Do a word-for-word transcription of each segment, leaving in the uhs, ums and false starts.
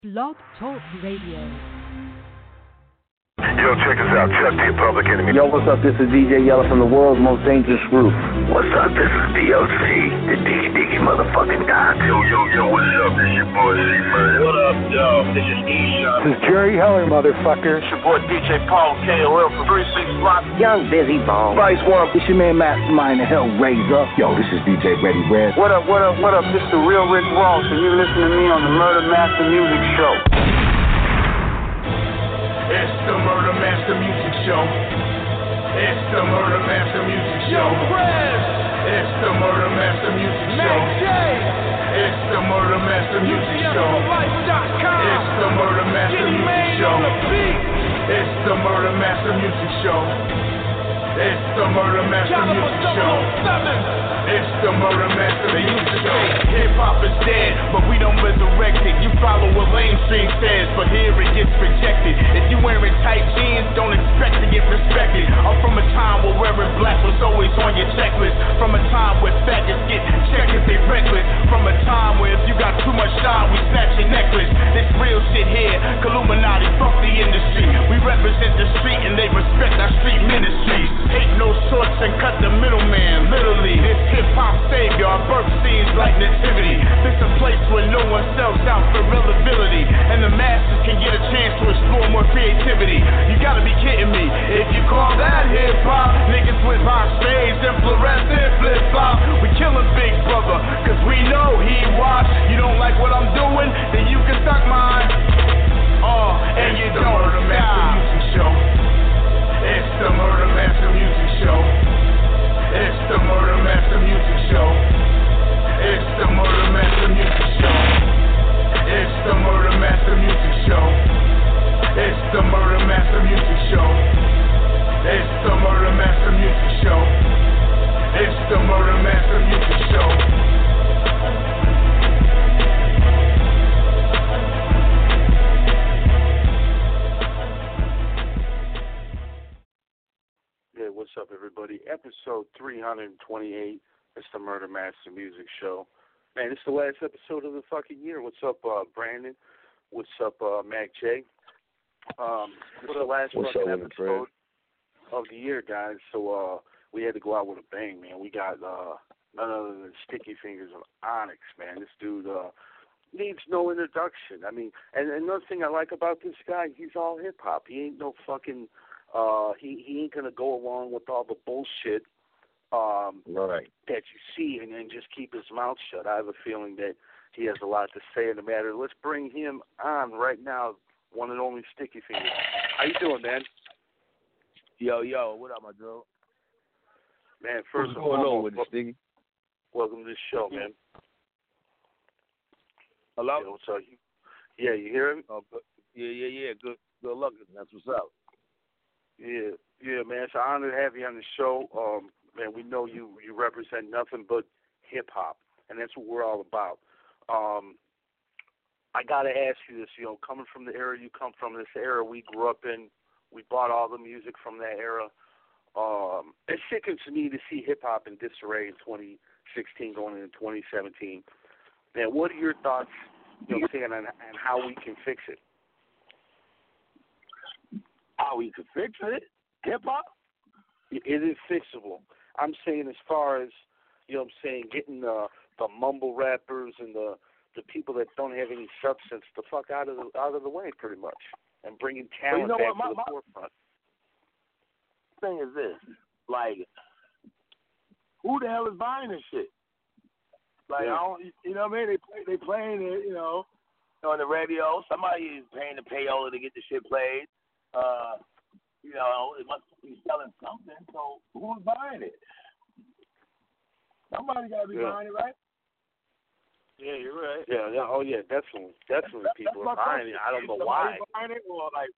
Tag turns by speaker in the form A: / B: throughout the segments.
A: Blog Talk Radio.
B: Yo, check us out. Chuck D, Public Enemy.
C: Yo, what's up? This is D J Yella from the world's most dangerous group.
B: What's up? This is D O C, the Diggy Diggy motherfucking guy. Yo, yo, yo, what's up? This your boy C-Man. What up, yo? This is E-Shot.
C: This is Jerry Heller, motherfucker.
B: It's your boy D J Paul K O L from three six Block.
D: Young Busy Bone.
C: Vice One. This your man Mastermind, the Hellraiser. Yo, this is D J Ready Red.
E: What up, what up, what up? This is the real Rick Ross, and you're listening to me on the Murder Master Music Show.
B: It's the Murder Master Music Show. It's the Murder Master Music Show. It's the Murder Master Music Show. It's the Murder Master Music Show. It's the Murder Master Music Show. It's the Murder Master Music Show. It's the Murder Master Music Show. It's the Murder Master Music Show. Hip hop is dead, but we don't resurrect it. You follow what mainstream says, but here it gets rejected. If you wearing tight jeans, don't expect to get respected. I'm from a time where wearing black was always on your checklist. From a time where faggots get checked if they reckless. From a time where if you got too much shine, we snatch your necklace. This real shit here, Illuminati, fuck the industry. We represent the street and they respect our street ministries. Hate no shorts and cut the middleman, literally. This hip-hop savior, our birth scenes like nativity. This a place where no one sells out for relevability, and the masses can get a chance to explore more creativity. You gotta be kidding me. If you call that hip-hop, niggas with high shades and fluorescent flip-flop. We killing Big Brother, cause we know he watch. You don't like what I'm doing, then you can suck mine. Oh, and you don't Murder Master Music Show. It's the Murder Master Music Show. It's the Murder Master Music Show. It's the Murder Master Music Show. It's the Murder Master Music Show. It's the Murder Master Music Show. It's the Murder Master Music Show. It's the Murder Master Music Show.
F: Hey, what's up, everybody? Episode three twenty-eight. It's the Murder Master Music Show. Man, it's the last episode of the fucking year. What's up, uh, Brandon? What's up, uh, Mac J? Um, it's the last
C: What's
F: fucking
C: up,
F: episode of the year, guys. So uh, we had to go out with a bang, man. We got uh, none other than Sticky Fingers of Onyx, man. This dude uh, needs no introduction. I mean, and another thing I like about this guy, he's all hip-hop. He ain't no fucking... Uh, he, he ain't going to go along with all the bullshit um,
C: right.
F: that you see and then just keep his mouth shut. I have a feeling that he has a lot to say in the matter. Let's bring him on right now, one and only Sticky Fingers. How you doing, man?
G: Yo, yo, what up, my dude?
F: Man, first
G: What's
F: of
G: going
F: all,
G: on with it, Sticky?
F: welcome to the show, man.
G: Hello?
F: Yeah, what's up? Yeah, you hear me?
G: Oh, good. Yeah, yeah, yeah. Good, good luck. That's what's up.
F: Yeah, yeah, man. It's an honor to have you on the show. Um, man, we know you, you represent nothing but hip-hop, and that's what we're all about. Um, I got to ask you this, you know, coming from the era you come from, this era we grew up in, we bought all the music from that era. Um, it sickens me to see hip-hop in disarray in twenty sixteen going into twenty seventeen. Man, what are your thoughts, you know, saying on, on how we can fix it?
G: How we could fix it? Hip-hop?
F: It is fixable. I'm saying as far as, you know what I'm saying, getting the, the mumble rappers and the, the people that don't have any substance the fuck out of the, out of the way, pretty much, and bringing talent
G: well, you know
F: back
G: what?
F: to
G: My,
F: the
G: my
F: forefront.
G: thing is this. Like, who the hell is buying this shit? Like,
F: yeah.
G: I don't, you know what I mean? They play, they playing it, you know, on the radio. Somebody is paying the payola to get the shit played. Uh, you know, it must be selling something, so who's buying it? Somebody got to be
F: yeah.
G: buying it, right?
F: Yeah, you're right. Yeah, yeah, oh yeah, definitely, definitely
G: That's,
F: people
G: that's
F: are buying it. I don't know why.
G: Buying it, or like,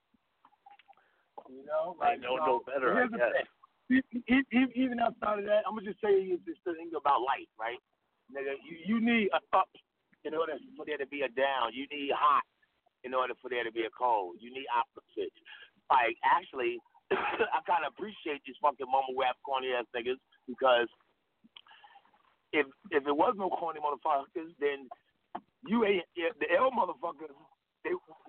G: you know,
F: I
G: like,
F: know
G: you know,
F: no better, I guess.
G: Even outside of that, I'm gonna just say it's this thing about light, right? Nigga, you, you need a up in order for there to be a down. You need hot in order for there to be a cold. You need opposites. Like, actually, I kind of appreciate these fucking mumble rap corny ass niggas because if if it was no corny motherfuckers, then you ain't the L motherfuckers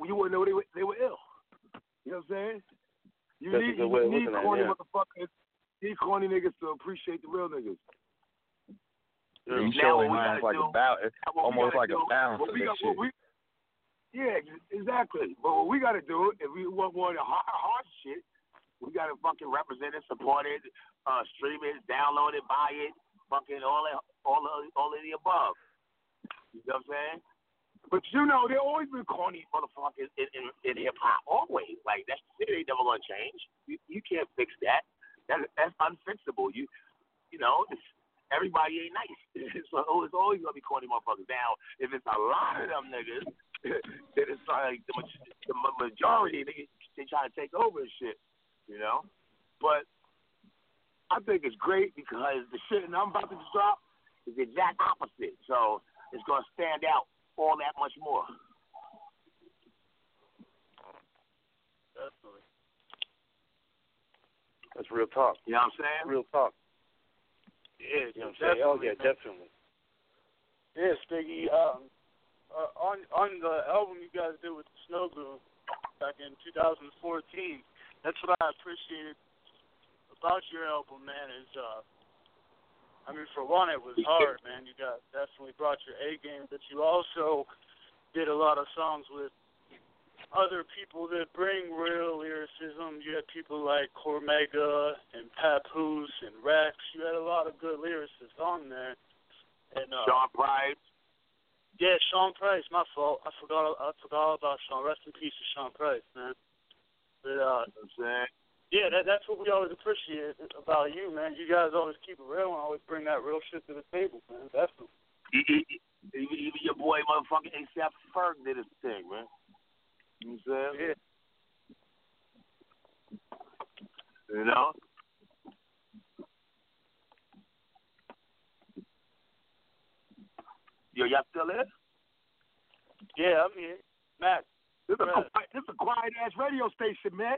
G: you wouldn't know they were they were ill. You know what I'm saying? You
F: That's
G: need
F: a good way
G: you
F: of
G: need
F: looking at it,
G: corny
F: yeah.
G: motherfuckers. You need corny niggas to appreciate the real niggas.
D: You
G: Now what
D: showing
G: we
D: lines
G: gotta
D: like
G: do-
D: a bout,
G: what we
D: almost
G: gotta
D: like
G: do-
D: a balance
G: what
D: of
G: we
D: this
G: got-
D: shit.
G: what we- Yeah, ex- exactly. But what we got to do, if we want more of the hard, hard shit, we got to fucking represent it, support it, uh, stream it, download it, buy it, fucking all that, all of, all of the above. You know what I'm saying? But you know, there always been corny motherfuckers in, in, in hip hop, always. Like that shit ain't never gonna change. You, you can't fix that. That that's unfixable. You you know, it's, everybody ain't nice. So it's always gonna be corny motherfuckers. Now, if it's a lot of them niggas, then it's like the, the majority they, they try to take over and shit. You know, but I think it's great because the shit that I'm about to drop is the exact opposite. So it's gonna stand out all that much more.
F: Definitely. That's real talk.
G: You know what I'm saying?
F: Real talk.
H: Yeah,
F: you know what I'm saying? Oh, yeah,
H: man.
F: definitely.
H: Yeah, Stiggy. Um, uh, on on the album you guys did with the Snow Goon back in two thousand fourteen, that's what I appreciated about your album, man. Is uh, I mean, for one, it was hard, man. You guys definitely brought your A game, but you also did a lot of songs with other people that bring real lyricism. You had people like Cormega and Papoose and Rex. You had a lot of good lyricists on there. And uh,
G: Sean Price.
H: Yeah, Sean Price. My fault. I forgot. I forgot all about Sean. Rest in peace to Sean Price, man. But uh,
G: You know what I'm saying?
H: yeah, that, that's what we always appreciate about you, man. You guys always keep it real and always bring that real shit to the table, man. Definitely.
G: Even, even your boy, motherfucking A$AP Ferg did his thing, man. You know what I'm saying?
H: Yeah.
G: You know? Yo, y'all still there?
H: Yeah, I'm here. Matt.
G: This is a, quiet- this is a quiet-ass radio station, man.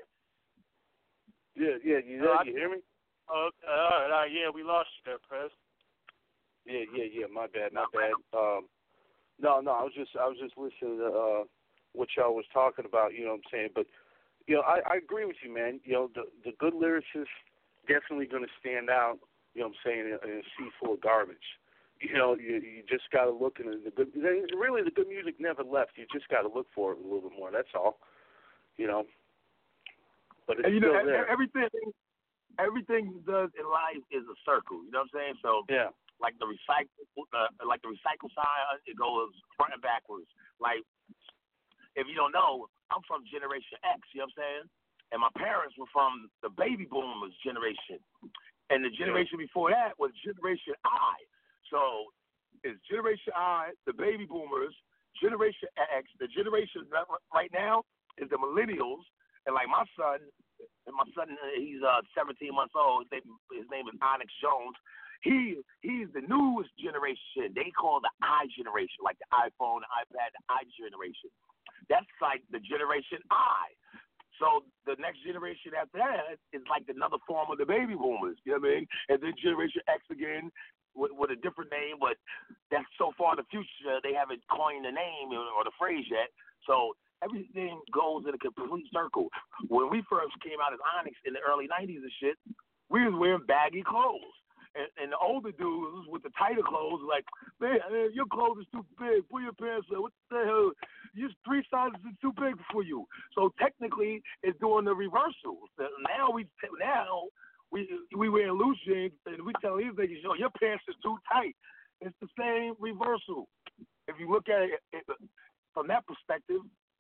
F: Yeah, yeah, you,
H: No, I-
F: you hear me?
H: Okay, all right, all right. Yeah, we lost you there, Prez.
F: Yeah, yeah, yeah. My bad, my bad. Um, no, no. I was just, I was just listening to uh, what y'all was talking about. You know what I'm saying? But you know, I, I agree with you, man. You know, the the good lyricists definitely going to stand out. You know what I'm saying? In, in a sea full of garbage. You know, you you just got to look in the good. Really, the good music never left. You just got to look for it a little bit more. That's all. You know. But it's
G: And you
F: still
G: know,
F: there.
G: everything, everything does in life is a circle. You know what I'm saying? So
F: yeah.
G: Like the recycle, uh, like the recycle sign, it goes front and backwards. Like, if you don't know, I'm from Generation X. You know what I'm saying? And my parents were from the baby boomers generation, and the generation before that was Generation I. So it's Generation I, the baby boomers, Generation X. The generation right now is the millennials, and like my son, and my son, he's uh, seventeen months old. His name, his name is Onyx Jones. He he's the newest generation. They call the I generation, like the iPhone, the iPad, the I generation. That's like the Generation I. So the next generation after that is like another form of the baby boomers. You know what I mean? And then Generation X again with, with a different name, but that's so far in the future they haven't coined the name or the phrase yet. So everything goes in a complete circle. When we first came out as Onyx in the early nineties and shit, we was wearing baggy clothes. And, and the older dudes with the tighter clothes were like, man, man, your clothes is too big. Pull your pants up. What the hell? You three sizes is too big for you. So technically, it's doing the reversal. Now we now we we wear loose jeans and we tell these niggas, yo, your pants is too tight. It's the same reversal. If you look at it, it from that perspective.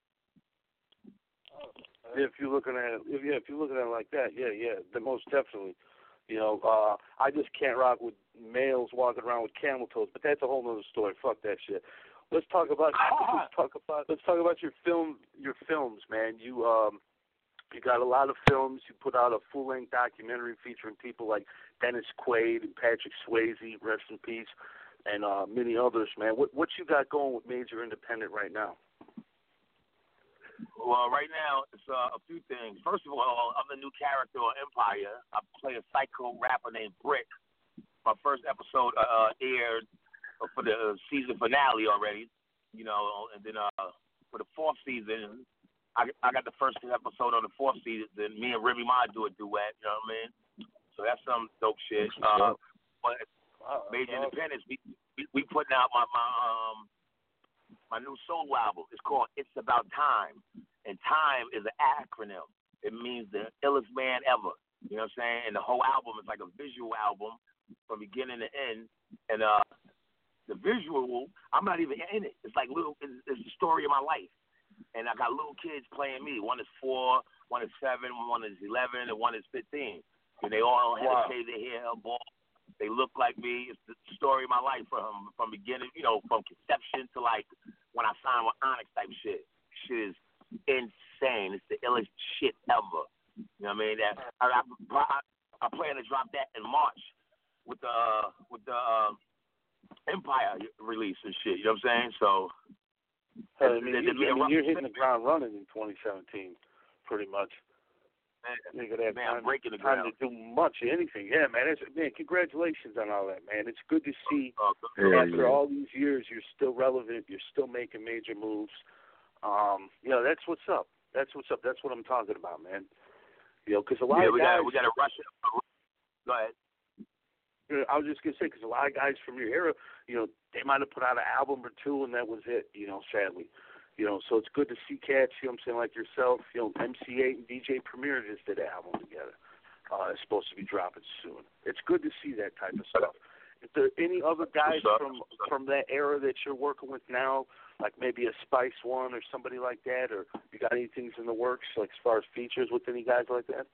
F: If you're looking at it, if, yeah, if you're looking at it like that, yeah, yeah, the most definitely. You know, uh, I just can't rock with males walking around with camel toes, but that's a whole other story. Fuck that shit. Let's talk about let's talk about let's talk about your film your films, man. You um you got a lot of films. You put out a full length documentary featuring people like Dennis Quaid and Patrick Swayze, rest in peace, and uh, many others, man. What what you got going with Major Independent right now?
G: Well, right now, it's uh, a few things. First of all, I'm the new character on Empire. I play a psycho rapper named Brick. My first episode uh, aired for the season finale already, you know, and then uh, for the fourth season, I I got the first episode on the fourth season. Me and Remy Ma do a duet. You know what I mean? So that's some dope shit. Uh, but
H: Wow,
G: Major
H: awesome.
G: Independence, we, we we putting out my my um my new solo album. It's called It's About Time, and time is an acronym. It means the illest man ever. You know what I'm saying? And the whole album is like a visual album from beginning to end. And uh, the visual, I'm not even in it. It's like little. It's, it's the story of my life. And I got little kids playing me. One is four, one is seven, one is eleven, and one is fifteen. And they all had
H: Wow.
G: to shave their hair, bald. They look like me. It's the story of my life from from beginning, you know, from conception to like when I signed with Onyx type shit. Shit is insane. It's the illest shit ever. You know what I mean? That I, I, I plan to drop that in March with the uh, with the uh, Empire release and shit. You know what I'm saying? So
F: I mean,
G: they-
F: you,
G: they-
F: I mean, you're hitting the ground running in twenty seventeen, pretty much.
G: Man,
F: You could have
G: man,
F: time,
G: I'm breaking the
F: time
G: ground.
F: to do much of anything. Yeah, man. It's, man, congratulations on all that, man. It's good to see
D: Yeah,
F: after
D: yeah.
F: all these years you're still relevant. You're still making major moves. Um, you know, that's what's up. That's what's up. That's what I'm talking about, man. You know, because a lot
G: Yeah,
F: of
G: we
F: guys.
G: got we got to rush it. Go ahead.
F: You know, I was just gonna say because a lot of guys from your era, you know, they might have put out an album or two and that was it. You know, sadly. You know, so it's good to see cats, you know what I'm saying, like yourself. You know, M C eight and D J Premier just did an album together. Uh, it's supposed to be dropping soon. It's good to see that type of stuff. If there are any other guys from from that era that you're working with now, like maybe a Spice One or somebody like that, or you got any things in the works, like as far as features with any guys like that?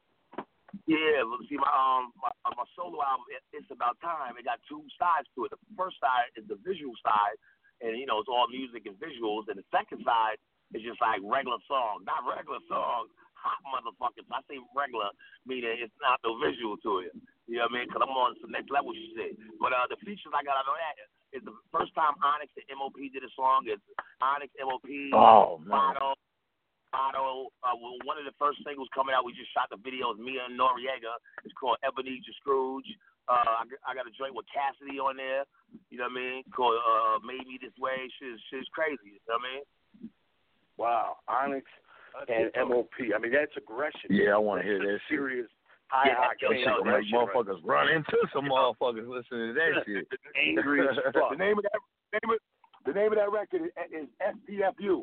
G: Yeah, look, see, my um my, uh, my solo album, it, It's About Time. It got two sides to it. The first side is the visual side, and you know it's all music and visuals. And the second side is just like regular songs, not regular songs, hot motherfuckers. I say regular, meaning it's not no visual to it. You know what I mean? Because I'm on some next level shit. But uh, the features I got out of that is the first time Onyx and M O P did a song. It's Onyx, M O P,
D: Oh, man.
G: Otto. Otto, uh, well, one of the first singles coming out, we just shot the video, is Mia Noriega. It's called Ebenezer Scrooge. Uh, I, I got a joint with Cassidy on there. You know what I mean? Called uh, Made Me This Way. Shit's, shit's crazy. You know what I mean?
F: Wow, Onyx and M O P. I mean, that's aggression.
D: Yeah, I want to
F: That's
D: hear that shit.
F: serious high
G: Yeah,
F: octane
G: yo,
D: That shit gonna make
F: aggression, right?
D: motherfuckers run into some motherfuckers listening to that shit.
F: Angry as fuck.
I: The name of that name of, the name of that record is, is S P F U.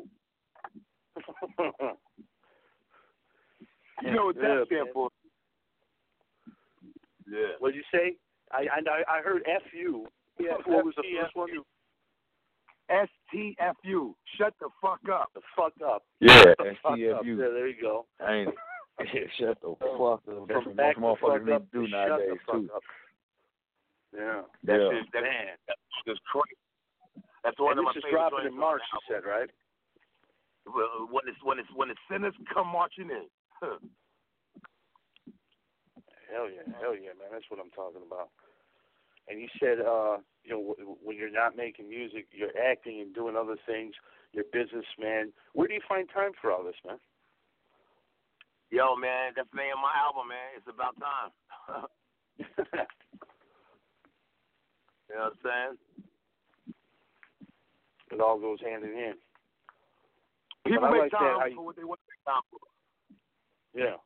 I: You know what that
F: Yeah,
I: stands
F: man.
I: for?
G: Yeah.
F: What'd you say? I I, I heard F U.
I: Yeah,
F: What was the
I: F T F U.
F: first one?
I: S T F U. Shut the fuck up.
F: The fuck up.
D: Yeah,
F: Shut the
D: S
F: fuck
D: T F
F: up.
D: U.
F: Yeah, there you go.
D: Ain't it? Yeah, shut the fuck up. That's
F: From
D: what
F: back
D: most
F: the fuck
D: motherfuckers need
F: up
D: to do
F: to shut
D: nowadays
F: the fuck
D: too.
F: up. Yeah.
G: That
D: Yeah.
G: shit, that,
F: Man.
G: that is crazy. That's one
F: And
G: of my
F: this is
G: favorite
F: dropping
G: joints
F: in March,
G: on
F: you
G: the
F: said, right?
G: album. When it's when it's when the sinners come marching in.
F: Hell yeah, hell yeah, man. That's what I'm talking about. And you said, uh, you know, w- when you're not making music, you're acting and doing other things. You're a businessman. Where do you find time for all this, man?
G: Yo, man, that's the name of my album, man. It's about time. You know what I'm saying?
F: It all goes hand in hand.
G: People
F: But I
G: make
F: like that
G: time
F: how you-
G: for what they want to make time for.
F: Yeah.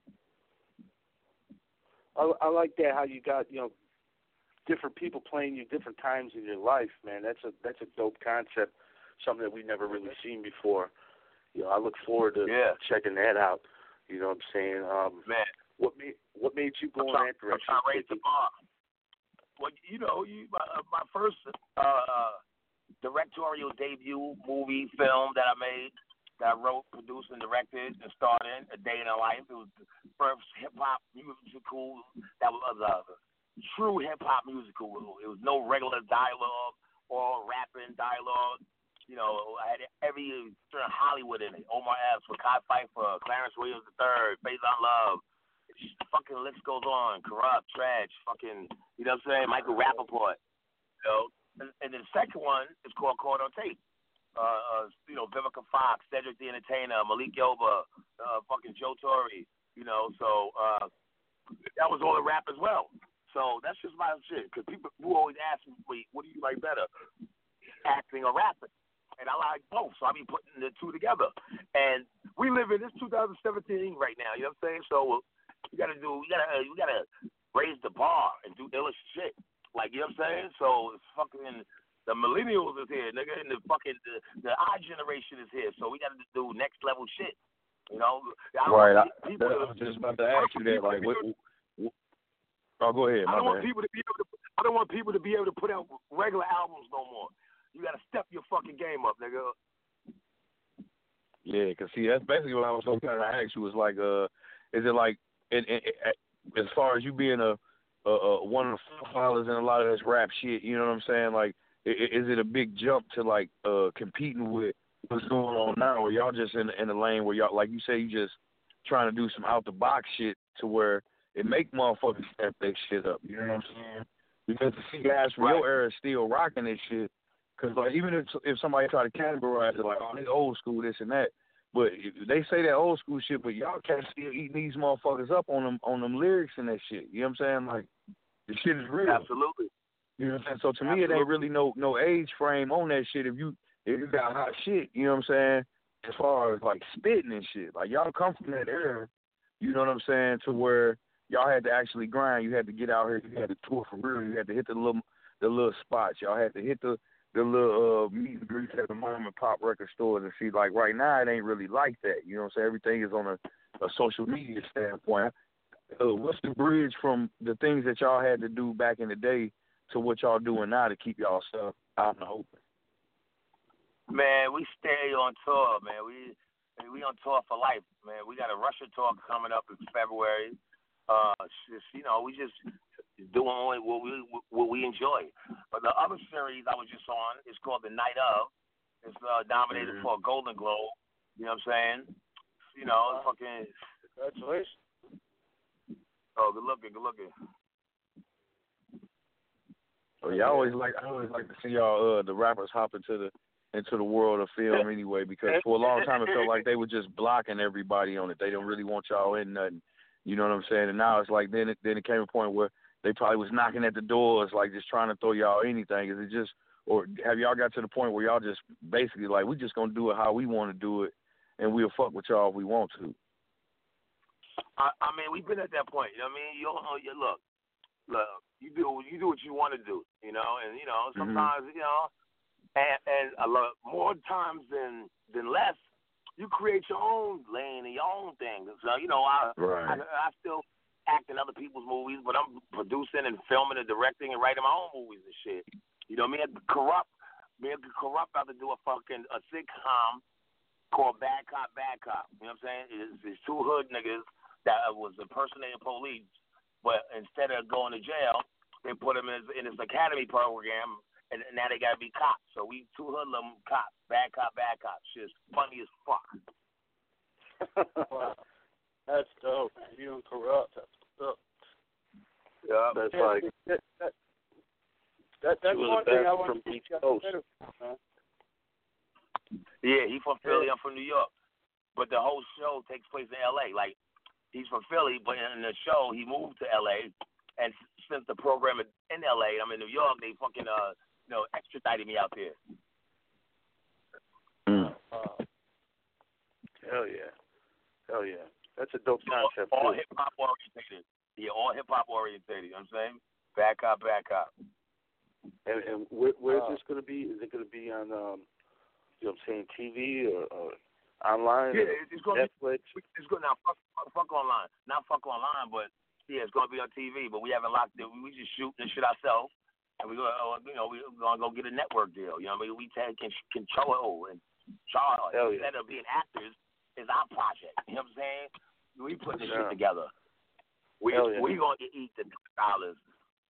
F: I, I like that how you got, you know, different people playing you different times in your life, man. That's a that's a dope concept, something that we've never really seen before. You know, I look forward to
G: Yeah.
F: checking that out. You know what I'm saying? Um,
G: Man,
F: what made what made you go
G: I'm
F: in
G: trying,
F: that
G: I'm
F: direction?
G: trying to raise the
F: Sticky?
G: bar. Well, you know, you my, my first uh, directorial debut movie film that I made, that I wrote, produced, and directed, and starred in, A Day in a Life. It was the first hip hop musical that was a true hip hop musical. It was no regular dialogue or rapping dialogue. You know, I had every sort of Hollywood in it. Omar Epps, Kai Pfeiffer, Clarence Williams the third, Faison Love. Fucking list goes on. Corrupt, Trash, fucking, you know what I'm saying? Michael Rappaport. You know, and, and then the second one is called Caught on Tape. Uh, uh, you know, Vivica Fox, Cedric the Entertainer, Malik Yoba, uh, fucking Joe Torre. You know, so uh, that was all the rap as well. So that's just my shit. Because people who always ask me, wait, what do you like better, acting or rapping? and I like both, so I be putting the two together. And we live in this two thousand seventeen right now. You know what I'm saying? So we gotta do, we gotta, we gotta raise the bar and do illa shit. Like, you know what I'm saying? So it's fucking the millennials is here, nigga, and the fucking the, the I generation is here. So we gotta do next level shit. You know? I
J: right. I,
G: people
J: I was just about to ask you that. Like, what? what oh, go ahead. My
G: I don't
J: bad.
G: want people to be able to. I don't want people to be able to put out regular albums no more. You gotta step your fucking game up, nigga.
J: Yeah, cause see, that's basically what I was going to ask you. Was like, uh, is it like, it, it, it, as far as you being a, a, a one of the forefathers in a lot of this rap shit, you know what I'm saying? Like, is it a big jump to like uh competing with what's going on now, or y'all just in in the lane where y'all, like you say, you just trying to do some out the box shit to where it make motherfuckers step their shit up. You know what I'm saying? Because to see guys from
G: right.
J: your era still rocking this shit. Because, like, even if if somebody try to categorize it, like, oh, they old school, this and that, but they say that old school shit, but y'all can't still eating these motherfuckers up on them on them lyrics and that shit. You know what I'm saying? Like, the shit is real.
G: Absolutely.
J: You know what I'm saying? So to
G: Absolutely.
J: me, it ain't really no no age frame on that shit. If you if you got hot shit, you know what I'm saying? As far as like spitting and shit, like y'all come from that era, you know what I'm saying? To where y'all had to actually grind. You had to get out here. You had to tour for real. You had to hit the little the little spots. Y'all had to hit the the little uh, meet and greets at the mom and pop record stores and see, like, right now it ain't really like that. You know what I'm saying? Everything is on a, a social media standpoint. Uh, what's the bridge from the things that y'all had to do back in the day to what y'all doing now to keep y'all stuff out in the open?
G: Man, we stay on tour, man. We we on tour for life, man. We got a Russia tour coming up in February. Uh, just, you know, we just doing what we what we enjoy. But the other series I was just on is called The Night Of. It's uh, nominated mm-hmm. for a Golden Globe. You know what I'm saying? You know, it's fucking.
H: Congratulations.
G: Oh, good looking, good looking.
J: Oh, yeah, I always like I always like to see y'all uh the rappers hop into the into the world of film anyway, because for a long time it felt like they were just blocking everybody on it. They don't really want y'all in nothing. You know what I'm saying? And now it's like then it then it came a point where they probably was knocking at the doors, like just trying to throw y'all anything. Is it just, or have y'all got to the point where y'all just basically like, we just gonna do it how we want to do it, and we'll fuck with y'all if we want to?
G: I, I mean, we've been at that point. You know what I mean? You, you look, look, you do you do what you want to do. You know, and you know sometimes mm-hmm. you know, and, and a lot more times than than less, you create your own lane and your own thing. So you know, I
J: right.
G: I, I still act in other people's movies, but I'm producing and filming and directing and writing my own movies and shit. You know, me and Corrupt, me and Corrupt about to do a fucking a sitcom called Bad Cop, Bad Cop. You know what I'm saying? It's, it's two hood niggas that was impersonating police, but instead of going to jail, they put them in, in this academy program, and now they gotta be cops. So we two hoodlum cops, bad cop, bad cop. Shit's funny as fuck.
H: Wow. That's dope, man. You and Corrupt, that's dope.
F: Yeah, that's yeah, like
H: that, that, that, that's one thing I want to
F: East Coast.
H: Huh?
G: Yeah, he's from Philly. I'm from New York, but the whole show takes place in L A. Like, he's from Philly, but in the show he moved to L A, and since the program is in L A, I'm in New York. They fucking uh, you know, extradited me out there.
J: Mm.
F: Uh, hell yeah, hell yeah. That's a dope concept.
G: All, all
F: too.
G: hip hop orientated. Yeah, all hip hop orientated. You know what I'm saying? Bad cop, bad cop.
F: And, and where, where's
G: uh,
F: this going to be? Is it going to be on, um, you know what I'm saying, T V or, or online?
G: Yeah,
F: or
G: it's going to
F: Netflix?
G: be. It's going now. Fuck, fuck, fuck online. Not fuck online, but yeah, it's going to be on T V. But we haven't locked it. We just shooting this shit ourselves, and we go, you know, we going to go get a network deal. You know what I mean? We take control and charge.
F: Hell yeah.
G: Instead of being actors, it's our project. You know what I'm saying? We put this
F: yeah.
G: shit together. We
F: yeah.
G: we gonna eat the dollars.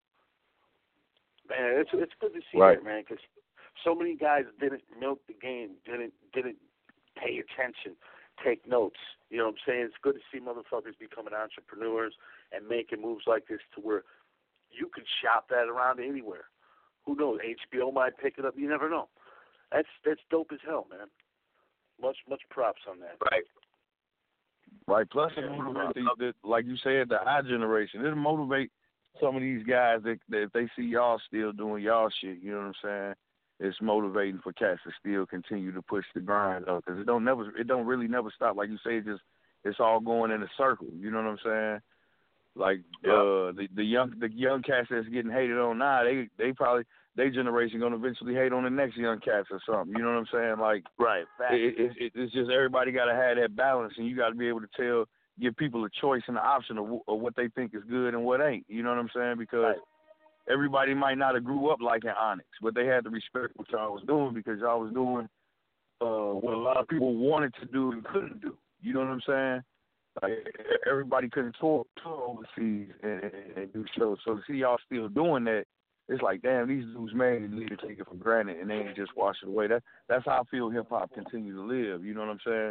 F: Man, it's it's good to see
J: right.
F: that, man, because so many guys didn't milk the game, didn't didn't pay attention, take notes. You know what I'm saying? It's good to see motherfuckers becoming entrepreneurs and making moves like this to where you can shop that around anywhere. Who knows? H B O might pick it up. You never know. That's that's dope as hell, man. Much much props on that.
G: Right.
J: Right. Plus, it motivates the, the, like you said, the I generation. It'll motivate some of these guys that, that if they see y'all still doing y'all shit, you know what I'm saying? it's motivating for cats to still continue to push the grind though, because it don't never, it don't really never stop. Like you say, it just it's all going in a circle. You know what I'm saying? Like
F: yeah.
J: uh, the the young the young cats that's getting hated on now, they they probably their generation gonna eventually hate on the next young cats or something. You know what I'm saying? Like
G: right,
J: it, it, it, it's just everybody gotta have that balance, and you gotta be able to tell, give people a choice and an option of, of what they think is good and what ain't. You know what I'm saying? Because
G: right.
J: everybody might not have grew up like in Onyx, but they had to respect what y'all was doing because y'all was doing uh, what a lot of people wanted to do and couldn't do. You know what I'm saying? Like everybody couldn't tour, tour overseas and, and, and do shows. So to see y'all still doing that, it's like, damn, these dudes made it, need to take it for granted and they ain't just wash it away. That that's how I feel hip hop continue to live. You know what I'm saying?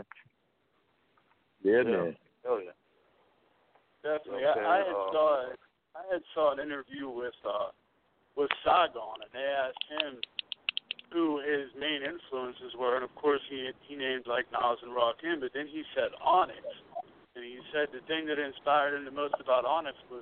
G: Yeah,
F: yeah.
G: man.
F: Oh yeah.
H: Definitely.
F: Okay,
H: I, I had
F: uh,
H: saw I had saw an interview with uh with Saigon, and they asked him who his main influences were, and of course he he named like Nas and Rakim, but then he said Onyx, and he said the thing that inspired him the most about Onyx was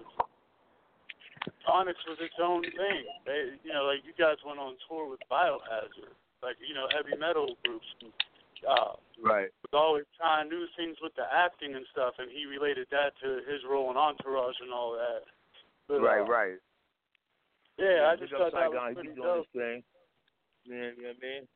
H: Onyx was its own thing. They, you know, like you guys went on tour with Biohazard, like you know heavy metal groups. And, uh,
G: right.
H: Was always trying new things with the acting and stuff, and he related that to his role in Entourage and all that. But,
G: right,
H: uh,
G: right.
H: Yeah,
G: yeah
H: I just thought that was pretty
G: he's
H: dope.
G: doing his thing. Yeah, you know what I mean?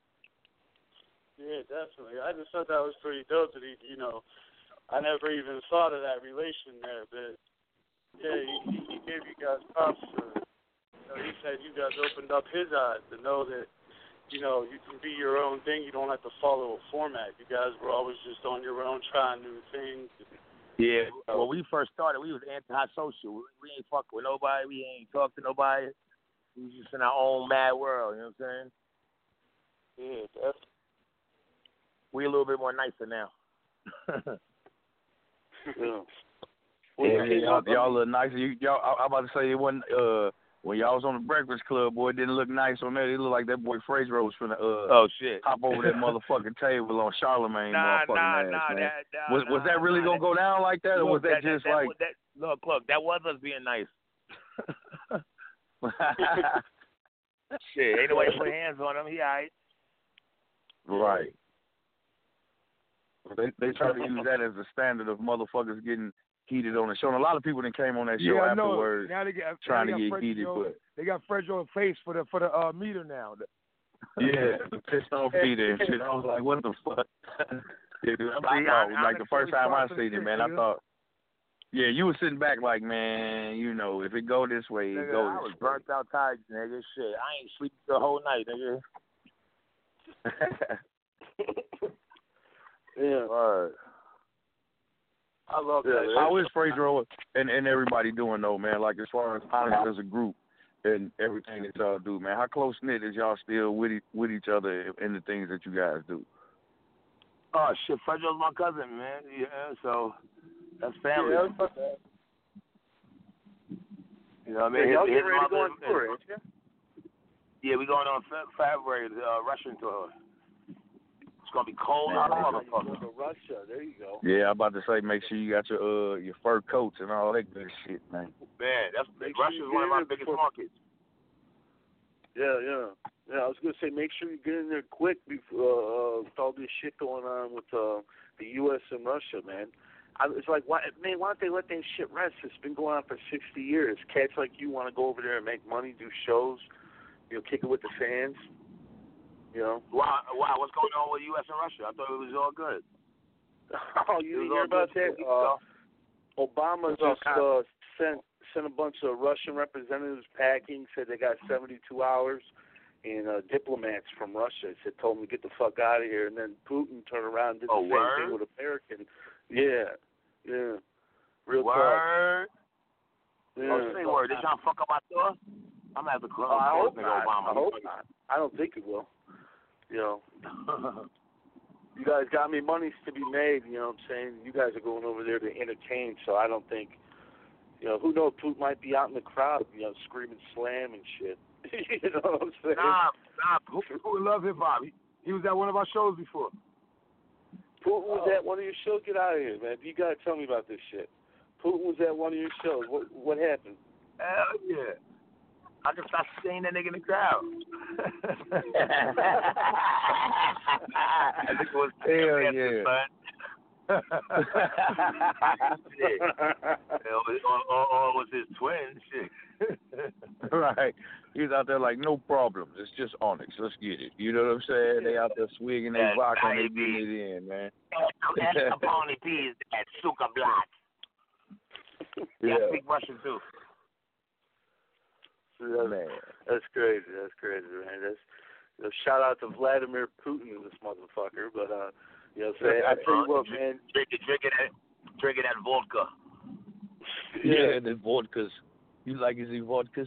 H: Yeah, definitely. I just thought that was pretty dope that he, you know, I never even thought of that relation there, but yeah, he, he gave you guys props for, you know, he said you guys opened up his eyes to know that, you know, you can be your own thing. You don't have to follow a format. You guys were always just on your own, trying new things.
G: Yeah, when we first started, we was anti-social. We, we ain't fuck with nobody. We ain't talk to nobody. We was just in our own mad world, you know what I'm saying?
H: Yeah, definitely.
G: We a little bit more nicer now.
F: yeah.
J: Well, yeah, y'all, y'all look nicer. You, y'all, I, I'm about to say it wasn't, uh, when y'all was on the Breakfast Club, boy, it didn't look nice on there. It looked like that boy Fraser was finna, uh,
G: oh, shit.
J: hop over that motherfucking table on Charlemagne
G: nah,
J: motherfucking
G: nah,
J: ass,
G: nah,
J: man.
G: That, nah,
J: was, was
G: nah,
J: that really
G: nah,
J: gonna
G: that,
J: go down like that, or
G: look,
J: was that,
G: that
J: just
G: that,
J: like...
G: That, that, look, look, that was us being nice. Shit, ain't nobody put hands on him. He all right.
J: Right. They they try to use that as a standard of motherfuckers getting heated on the show. And a lot of people that came on that show
I: yeah,
J: afterwards
I: now they get,
J: trying
I: now
J: to
I: they
J: get
I: Fred
J: heated.
I: Joe,
J: But
I: they got Fred Joe face for the for the uh, meter now.
J: yeah, the pissed off meter and shit. I was like, what the fuck? Yeah, dude, I, I thought, like the first time I seen it, man, I thought, yeah, you were sitting back like, man, you know, if it go this way, it
G: Nigga,
J: goes
G: I
J: this
G: was
J: way.
G: burnt out tired, nigga. Shit, I ain't sleep the whole night, nigga.
F: yeah.
G: All right.
H: I love
F: yeah,
H: that.
J: How is Fraser and, and everybody doing, though, man? Like, as far as Onyx as a group and everything that y'all do, man, how close-knit is y'all still with, e- with each other in the things that you guys do?
G: Oh, shit, Fred Joe's my cousin, man. Yeah, so that's family.
H: Yeah, that's that.
G: You know what I mean?
F: Yeah, y'all
G: His-
F: getting
G: his
F: ready to go on
G: mother-
F: tour, ain't you?
G: Yeah, we going on Fe- February, the uh, Russian tour. It's gonna be cold out of motherfucker.
F: Go to Russia. There you go.
J: Yeah, I'm about to say, make sure you got your uh your fur coats and all that good shit, man.
G: Man, that's
F: Make
G: Russia's
F: sure you
G: one of
F: get
G: my
F: in
G: biggest
F: before-
G: markets.
F: Yeah, yeah, yeah. I was gonna say, make sure you get in there quick before uh, with all this shit going on with uh, the U S and Russia, man. I, it's like, why, man, why don't they let that shit rest? It's been going on for sixty years. Cats like you want to go over there and make money, do shows, you know, kick it with the fans. You know.
G: Wow, wow, what's going on with U S and Russia? I thought it was all good.
F: Oh, you didn't hear about that? Uh, Obama just uh, sent sent a bunch of Russian representatives packing. Said they got seventy-two hours, and uh, diplomats from Russia said told them to get the fuck out of here. And then Putin turned around and did the
G: Oh,
F: same
G: word?
F: thing with American. Yeah, yeah, real
G: Word.
F: talk. Yeah.
G: Oh, say word. They trying to fuck up my tour? I'm gonna have to call
F: Oh, I hope
G: nigga
F: not.
G: Obama.
F: I hope not. I don't think it will. You know. You guys got me money's to be made, you know what I'm saying? You guys are going over there to entertain, so I don't think, you know, who knows, Putin might be out in the crowd, you know, screaming slam and shit. You know what I'm saying?
G: Nah, nah,
I: Who, who love hip hop? He, he was at one of our shows before.
F: Putin was at one of your shows? Get out of here, man. You got to tell me about this shit. Putin was at one of your shows. What what happened?
G: Hell yeah. I can start seeing that nigga in the crowd. I think it was
J: hell yeah.
G: Shit. or, or, or was his twin shit.
J: Right. He's out there like, no problems. It's just Onyx. Let's get it. You know what I'm saying? They out there swigging, they rocking, they getting it in, man.
G: And Capone P is at Suka Black. Yeah, I speak Russian too.
F: That's,
J: man.
F: that's crazy. That's crazy, man. That's you know, shout out to Vladimir Putin, this motherfucker. But uh, you know, what I'm saying, I tell you what, man,
G: drinking, drinking that, drinking that vodka.
J: Yeah, yeah, the vodkas. You like his vodkas?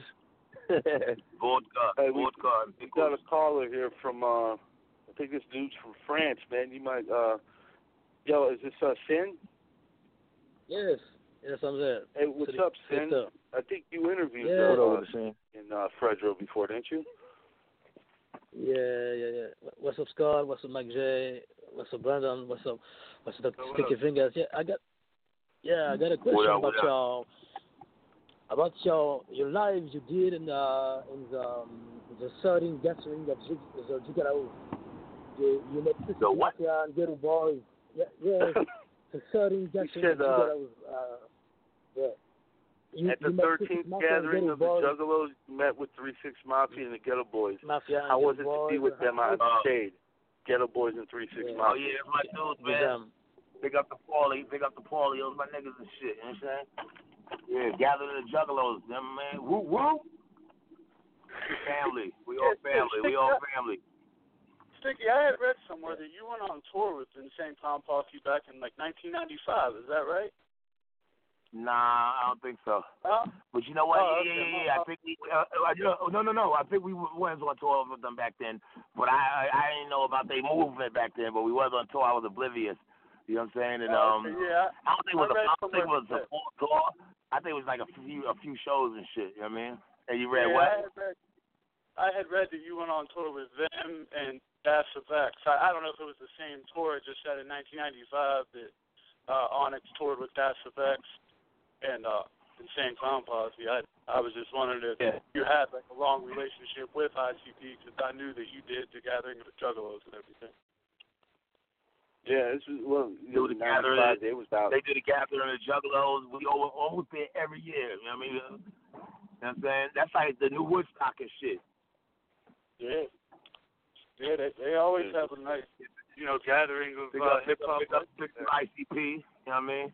G: Vodka,
F: hey, we,
G: vodka.
F: We got a caller here from. Uh, I think this dude's from France, man. You might. Uh, yo, is this uh, Sin?
K: Yes. Yes, I'm there.
F: Hey, what's
K: so
F: up, Sin?
K: What's up?
F: I think you interviewed
K: yeah.
F: uh, in uh, Fredro before, didn't you?
K: Yeah, yeah, yeah. What's up, Scott? What's up, Mike J? What's up, Brandon? What's up? What's up,
F: oh,
K: Sticky
F: up?
K: Fingers? Yeah, I got. Yeah, I got a question
G: up,
K: about your about your your live you did in the in the um, the starting gathering of the Jugalao. You you met Sister Mafia and Ghetto Boys. Yeah, yeah. The starting gathering of Jugalao. Yeah. You,
F: At the thirteenth gathering of the Juggalos, you met with three six Mafia and the Ghetto Boys.
K: Mafia
F: How was it
K: to
F: be with them on
G: uh,
F: stage? Ghetto Boys and three six
K: yeah.
F: Mafia.
G: Oh, yeah, that's my dudes, man. Big up the Paulie, big up the Paulie, those my niggas and shit, you know what I'm saying? Yeah, gather the Juggalos, them, man. Woo, woo. Family. We all family. We all family.
H: Sticky, I had read somewhere that you went on tour with Insane Clown Posse back in, like, nineteen ninety-five. Is that right?
G: Nah, I don't think so.
H: Oh.
G: But you know what?
H: Oh,
G: yeah,
H: okay.
G: yeah, yeah, yeah. I think we. Uh, uh, no, no, no. I think we went on tour with them back then. But I, I, I didn't know about their movement back then. But we was on tour. I was oblivious. You know what I'm saying? And um,
H: oh, okay, yeah.
G: I don't think it was.
H: I
G: A, I don't think it was a
H: that.
G: full tour. I think it was like a few, a few shows and shit. You know what I mean? And you read
H: yeah,
G: what?
H: I had read, I had read that you went on tour with them and Das Effects. I, I don't know if it was the same tour. It just said in nineteen ninety-five that uh, Onyx toured with Das Effects and uh, Insane Clown Posse. I I was just wondering if
G: yeah.
H: you had like a long relationship with I C P because I knew that you did the Gathering of the Juggalos and everything.
F: Yeah, this is well.
G: Do the gathering.
F: They was out.
G: They do the Gathering of the Juggalos. We over over there every year. You know what I mean? You know what I'm saying? That's like the new Woodstock and shit.
H: Yeah. Yeah, they they always have a nice, you know, gathering of
G: Big
H: uh,
G: up, big
H: hip hop.
G: up, big up I C P. You know what I mean?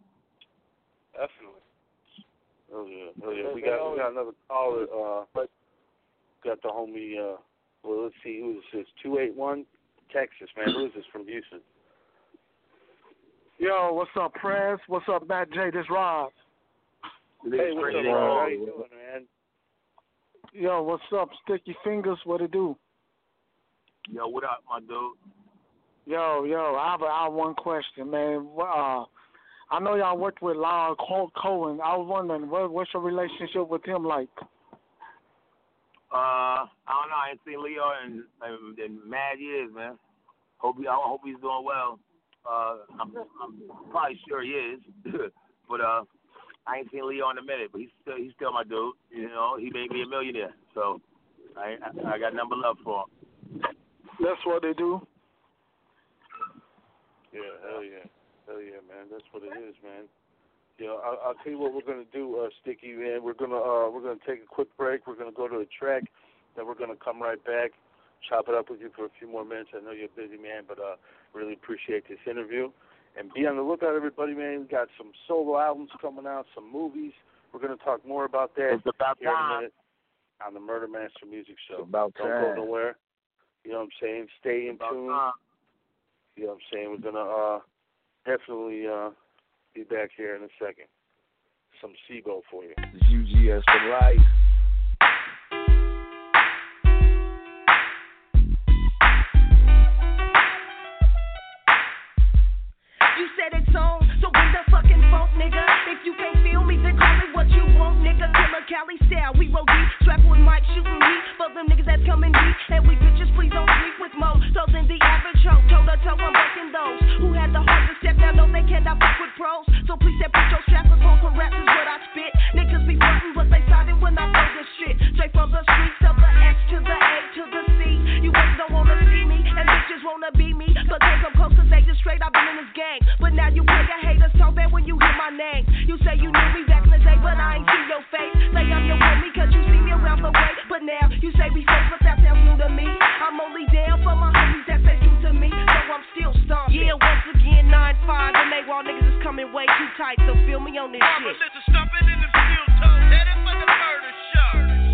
H: Definitely.
F: Oh yeah, oh yeah. We got we got another caller. Uh, got the homie. Uh, well, let's see who this is. Two eight one, Texas, man. Who is this from Houston?
I: Yo, what's up, Prez? What's up, Matt J? This Rob.
F: Hey, what's up, Rob? How you doing, man?
I: Yo, what's up, Sticky Fingers? What it do?
G: Yo, what up, my dude?
I: Yo, yo, I have, a, I have one question, man. Uh, I know y'all worked with Lyle Cohen. I was wondering, what, what's your relationship with him like?
G: Uh, I don't know. I ain't seen Leo in, in, in mad years, man. Hope he, I hope he's doing well. Uh, I'm, I'm probably sure he is, but uh, I ain't seen Leo in a minute. But he's still, he's still my dude. You know, he made me a millionaire, so I, I, I got number love for him.
I: That's what they do.
F: Yeah, hell yeah, hell yeah, man. That's what it is, man. You know, I'll, I'll tell you what we're gonna do, uh, Sticky, man. We're gonna uh, we're gonna take a quick break. We're gonna go to a track, then we're gonna come right back, chop it up with you for a few more minutes. I know you're a busy man, but uh, really appreciate this interview. And be on the lookout, everybody, man. We got some solo albums coming out, some movies. We're gonna talk more about that.
G: It's about
F: here in a
G: time.
F: minute on the Murder Master Music Show.
J: It's about
F: Don't
J: time.
F: go nowhere. You know what I'm saying? Stay in
G: About
F: tune.
G: time.
F: You know what I'm saying? We're gonna uh, definitely uh, be back here in a second. Some Seago for you.
J: It's U G S for life.
L: You said it's on, so bring the fucking funk, nigga. If you can't feel me, then call it what you want, nigga. Killer Cali style, we roll deep, strapped with Mike shooting heat. For them niggas that's coming deep, and we bitches please don't sleep with mo. So than the average hoe, toe to toe, I'm breaking those who had the heart to step down, know they cannot fuck with pros. So please step put your strappers on, for raps is what I spit. Niggas be frontin', but they siding when I throw this shit. Straight from the streets of the S to the A to the C. You just don't wanna see me, and bitches wanna be me. But they come close cause they just straight, I've been in this game. But now you play your haters talk bad when you hear my name. You say you knew me back in the day, but I ain't see your face. Say I'm your homie cause you see me around the way. But now you say we friends, but that sounds new to me. I'm only down for my homies that say true to me. So I'm still stomping. Yeah, once again, nine five. The Maywall niggas is coming way too tight, so feel me on this
B: Mama,
L: shit.
B: listen, stomping in the steel toes, headed for the murder show.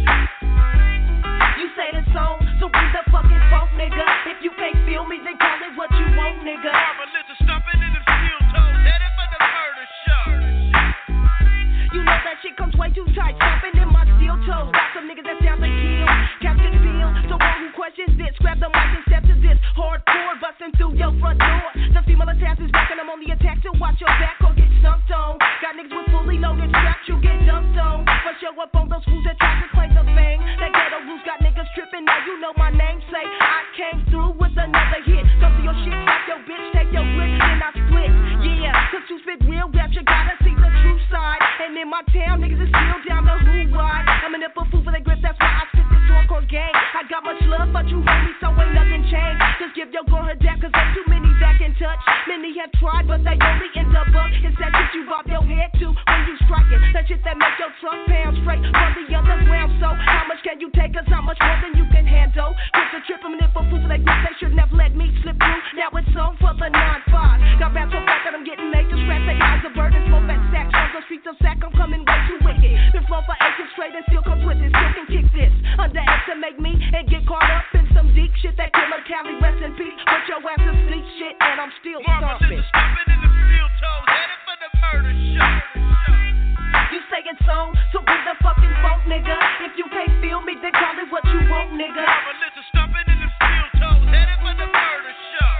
L: You say the song, so read the fucking funk, nigga. If you can't feel me, then call it what you want, nigga.
B: Mama, listen, stomping in the steel toes, headed for the murder show.
L: You know that shit comes way too tight, stomping in my steel toes. Got some niggas that's down to kill, captain feel. So one who questions this, grab the mic and step to this. Hardcore, busting through your front door. The female assassin's back and I'm on the attack to watch your back or get stumped on. Got niggas with fully loaded straps, you get dumped on. But show up on those fools that try to claim the fame. That ghetto rules got niggas tripping, now you know my name. Say I came through with another hit. Come to your shit, stop your bitch, take your brick, then I split. Yeah, cause you spit real rap, you gotta see the true side. And in my town, niggas is still down the who ride. I'm in a fool for their grip, that's why I spit this hardcore game. I got much love, but you hate me, so ain't nothing changed. Just give your girl her dap, cause there's too many back in touch. Many have tried, but they only end up up. It's that shit you bob your head to when you striking. That shit that make your truck pound straight from the underground. So how much can you take, cause how much more than you can handle? Quit the trip, I'm in for food for their grip, they shouldn't have let me slip through. Now it's on for the nine five. Got rap so fast that I'm getting made to scratch their eyes of burden. Smoke that sack, on the streets of sack, I'm coming way too wicked. Been flown for eight straight and still comes with it. Still can kick this, underestimate me and get caught up in some deep shit. That killer Cali, rest in peace. Put your ass to sleep, shit, and I'm still
B: Mama,
L: stomping.
B: listen, stomping in the steel toes, headed for the murder show.
L: You say it's on, so read the fucking funk, nigga. If you can't feel me, then call it what you want, nigga.
B: Mama, listen, stomping in the steel toes, headed for the murder show.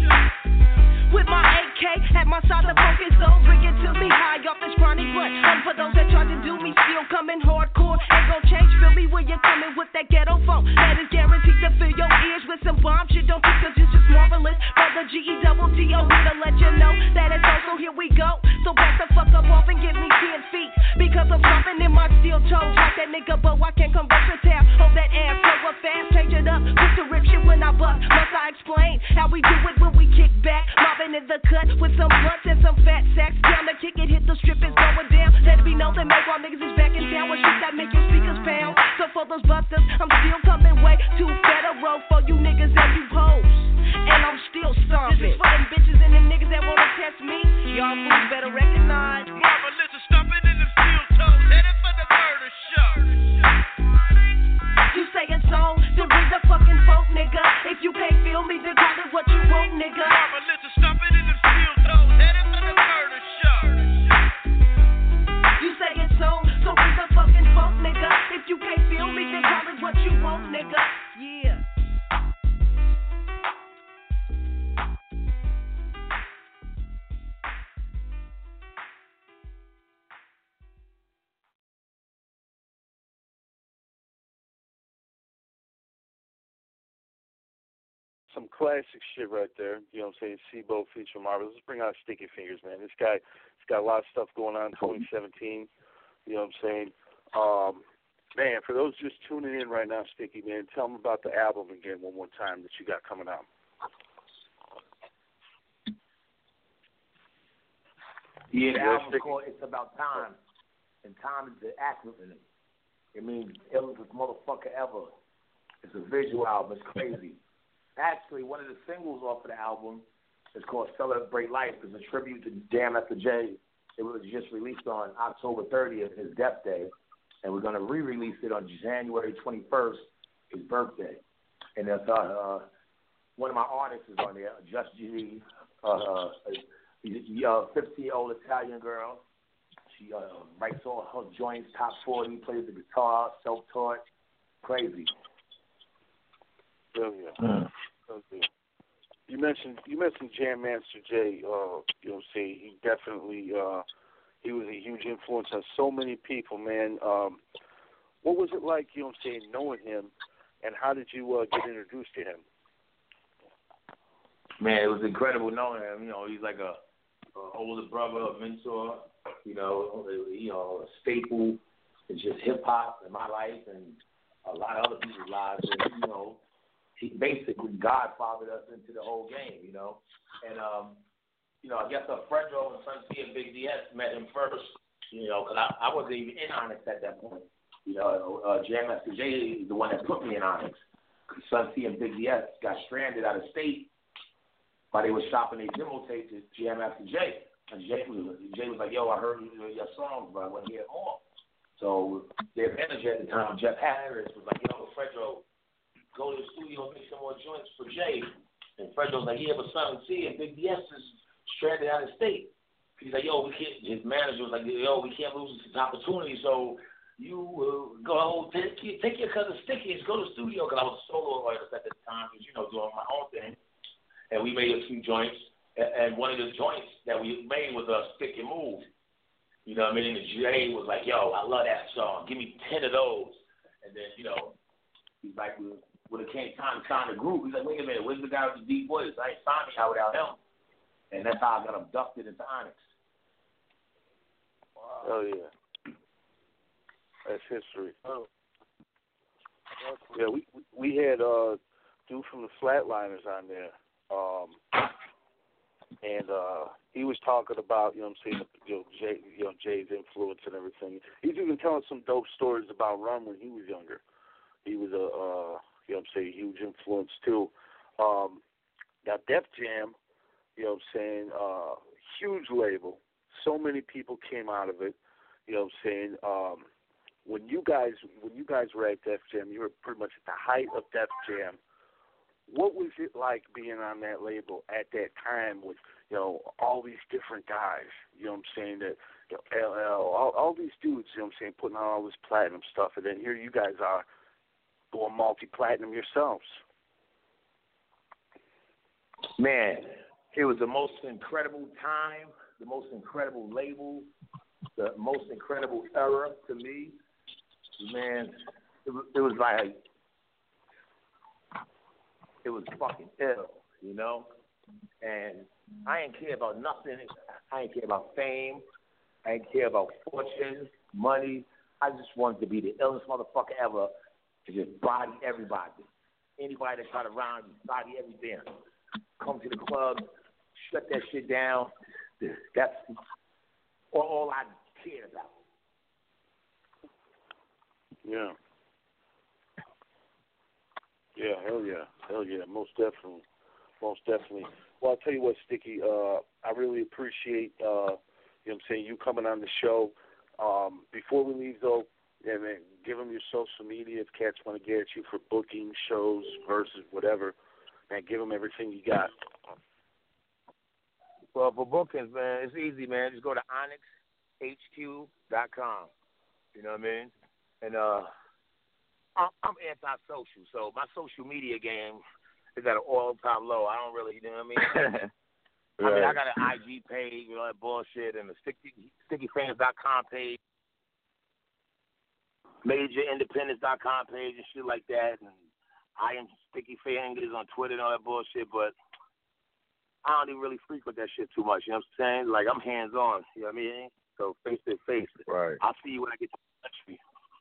L: With my A K at my side, the focus zone, bring it to me high off this chronic butt. And for those that tried to do me, still coming hardcore. Ain't gon' change, feel me when you're coming with that ghetto phone. That is guaranteed to fill your ears with some bomb shit. Don't think cause it's just marvelous. Brother G E double T O here to let you know that it's also here we go. So back the fuck up off and give me ten feet. Because I'm stomping in my steel toes like that nigga, but I can't come back to town. Hold that ass, so up fast, change it up. Put the rip shit when I bust. Must I explain how we do it when we kick back? Mobbing in the cut with some blunts and some fat sacks. Down the kick it, hit the strip, it's going down. Let it be known that Maywall niggas is back in town with shit that make your speakers pound. So for those busters, I'm still coming way too federal for you niggas and you hoes. And I'm still stomping. This is for them bitches and them niggas that wanna test me. Y'all fools better recognize.
B: Mama, listen, stomping in the steel toes, headed for the murder show.
L: You say it's on, then read the fucking funk, nigga. If you can't feel me, then call it what you want, nigga.
B: Mama, listen, stomping in the steel toes, headed for the murder show.
L: You say it's on, so read the fucking funk, nigga. If you can't feel me, then call it what you want, nigga. Yeah.
F: Some classic shit right there. You know what I'm saying? Sibo feature Marvel. Let's bring out Sticky Fingers, man. This guy, he's got a lot of stuff going on in twenty seventeen. You know what I'm saying? Um, man, for those just tuning in right now, Sticky, man, tell them about the album again one more time that you got coming out.
G: Yeah, the
F: Yeah,
G: album's called It's About Time. And time is the acronym. It means illest motherfucker ever. It's a visual album. It's crazy. Actually, one of the singles off of the album is called Celebrate Life. It's a tribute to Damn F the J. It was just released on October thirtieth, his death day. And we're going to re-release it on January twenty-first, his birthday. And that's, uh, uh, one of my artists is on there, Just G, uh, a fifteen-year-old Italian girl. She uh, writes all her joints, top forty, plays the guitar, self-taught, crazy.
F: Oh, yeah. Mm. Okay. You mentioned you mentioned Jam Master Jay. Uh, you know, say he definitely uh, he was a huge influence on so many people, man. Um, what was it like, you know, saying knowing him, and how did you uh, get introduced to him?
G: Man, it was incredible knowing him. You know, he's like a, a older brother, a mentor. You know, you know, a staple. It's just hip hop in my life, and
M: a lot of other people's lives. And, you know, he basically godfathered us into the whole game, you know. And, um, you know, I guess uh, Fredro and Sun C and Big D S met him first, you know, because I, I wasn't even in Onyx at that point. You know, uh, Jam Master Jay is the one that put me in Onyx. Sun C and Big D S got stranded out of state while they were shopping their demo tapes at Jam Master Jay. And Jay was, Jay was like, yo, I heard your songs, but I want to hear more. So their manager at the time, Jeff Harris, was like, yo, Fredro, go to the studio and make some more joints for Jay. And Fredro was like, yeah, but Sun C and Big D S is stranded out of state. He's like, yo, we can't, his manager was like, yo, we can't lose this opportunity, so you uh, go, take, take your cousin Sticky and go to the studio, because I was a solo artist at the time, because, you know, doing my own thing. And we made a few joints, and, and one of the joints that we made was a Stick and Move. You know what I mean? And Jay was like, yo, I love that song. Give me ten of those. And then, you know, he's like, when it came time to sign the group, he's like, wait a minute, where's the guy with the deep voice? I ain't signed me out without him. And that's how I got abducted into Onyx.
F: Wow. Oh, yeah. That's history. Oh. Yeah, we we had uh dude from the Flatliners on there, um, and uh, he was talking about, you know what I'm saying, you know, Jay, you know, Jay's influence and everything. He's even telling some dope stories about Rum when he was younger. He was a uh, you know what I'm saying, huge influence too. Um, now Def Jam, you know what I'm saying, uh, huge label. So many people came out of it. You know what I'm saying. Um, When you guys when you guys were at Def Jam, you were pretty much at the height of Def Jam. What was it like being on that label at that time with, you know, all these different guys, you know what I'm saying, that, you know, L L, all, all these dudes, you know what I'm saying, putting on all this platinum stuff, and then here you guys are going multi-platinum yourselves.
M: Man, it was the most incredible time, the most incredible label, the most incredible era to me. Man, it was, it was like, it was fucking ill, you know? And I ain't care about nothing. I ain't care about fame. I ain't care about fortune, money. I just wanted to be the illest motherfucker ever to just body everybody. Anybody that tried around you, body everything. Come to the club, shut that shit down. That's all, all I cared about.
F: Yeah. Yeah, hell yeah. Hell yeah, most definitely. Most definitely. Well, I'll tell you what, Sticky, uh, I really appreciate, uh, you know what I'm saying, you coming on the show. Um, before we leave, though, yeah, man, give them your social media if cats want to get at you for booking, shows, verses, whatever. Man, give them everything you got.
M: Well, for bookings, man, it's easy, man. Just go to onyx h q dot com. You know what I mean? And uh, I'm, I'm anti-social, so my social media game is at an all-time low. I don't really, you know what I mean?
J: Right.
M: I mean, I got an I G page, you know, that bullshit, and a sticky, sticky fans dot com page, major independence dot com page and shit like that, and I am Sticky Fingers on Twitter and all that bullshit, but I don't even really frequent that shit too much, you know what I'm saying? Like, I'm hands-on, you know what I mean? So, face-to-face.
J: Right.
M: I'll see you when I get to the country.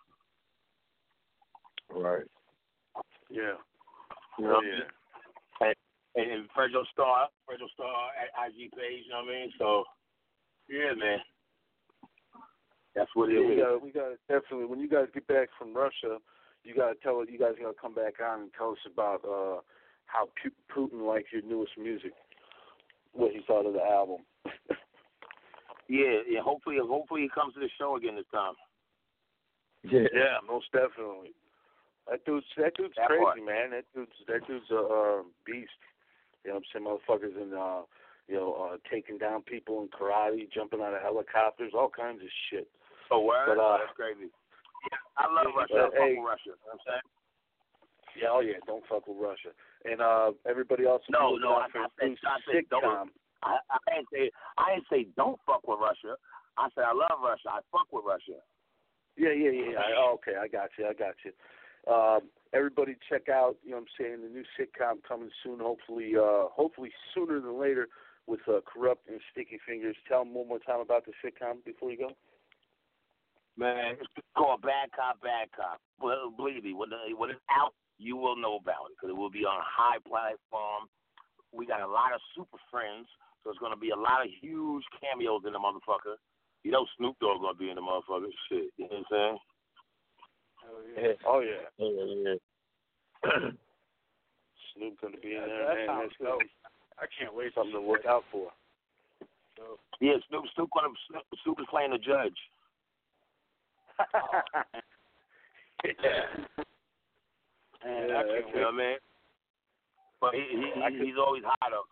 J: Right.
F: Yeah.
M: You know?
F: Yeah.
M: And, and Fredro Star, Fredro Star at I G page, you know what I mean? So, yeah, man. That's what it
F: yeah,
M: is.
F: we got we got definitely, when you guys get back from Russia, you got to tell you guys got to come back on and tell us about uh, how Putin liked your newest music, what he thought of the album.
M: yeah, yeah. Hopefully, hopefully he comes to the show again this time.
F: Yeah, yeah, most definitely. That dude's that dude's
M: that
F: crazy,
M: part.
F: man. That dude's that dude's a uh, beast. You know what I'm saying? Motherfuckers and uh, you know, uh, taking down people in karate, jumping out of helicopters, all kinds of shit.
M: Oh, word?
F: But, uh,
M: oh, that's crazy. Yeah, I love
F: yeah,
M: Russia. I
F: uh,
M: fuck
F: hey,
M: with Russia. You know what I'm saying?
F: Yeah, oh yeah, don't fuck with Russia. And uh, everybody else.
M: No, no, I,
F: for
M: I said, I said don't. I, I ain't say I ain't say don't fuck with Russia. I said I love Russia. I fuck with Russia.
F: Yeah, yeah, yeah. I, oh, okay, I got you. I got you. Um, everybody check out, you know what I'm saying, the new sitcom coming soon, hopefully uh, hopefully sooner than later with uh, Corrupt and Sticky Fingers. Tell them one more time about the sitcom before you go.
M: Man, it's called Bad Cop, Bad Cop. Well, believe me, when, the, when it's out, you will know about it because it will be on a high platform. We got a lot of super friends, so it's going to be a lot of huge cameos in the motherfucker. You know Snoop Dogg going to be in the motherfucker. Shit, you know what I'm saying?
F: Oh, yeah.
M: Oh, yeah.
F: yeah, yeah. Snoop going to be in
H: Yeah,
F: there,
H: that
F: man.
H: sounds
F: That's gonna be
H: I can't wait.
F: something to look out for.
H: So,
M: Yeah, Snoop, Snoop, gonna, Snoop, Snoop is playing the judge.
F: yeah.
H: man,
F: Yeah,
H: I
F: that's
H: can't
M: You know what I mean? But he, he, he he's always hot up.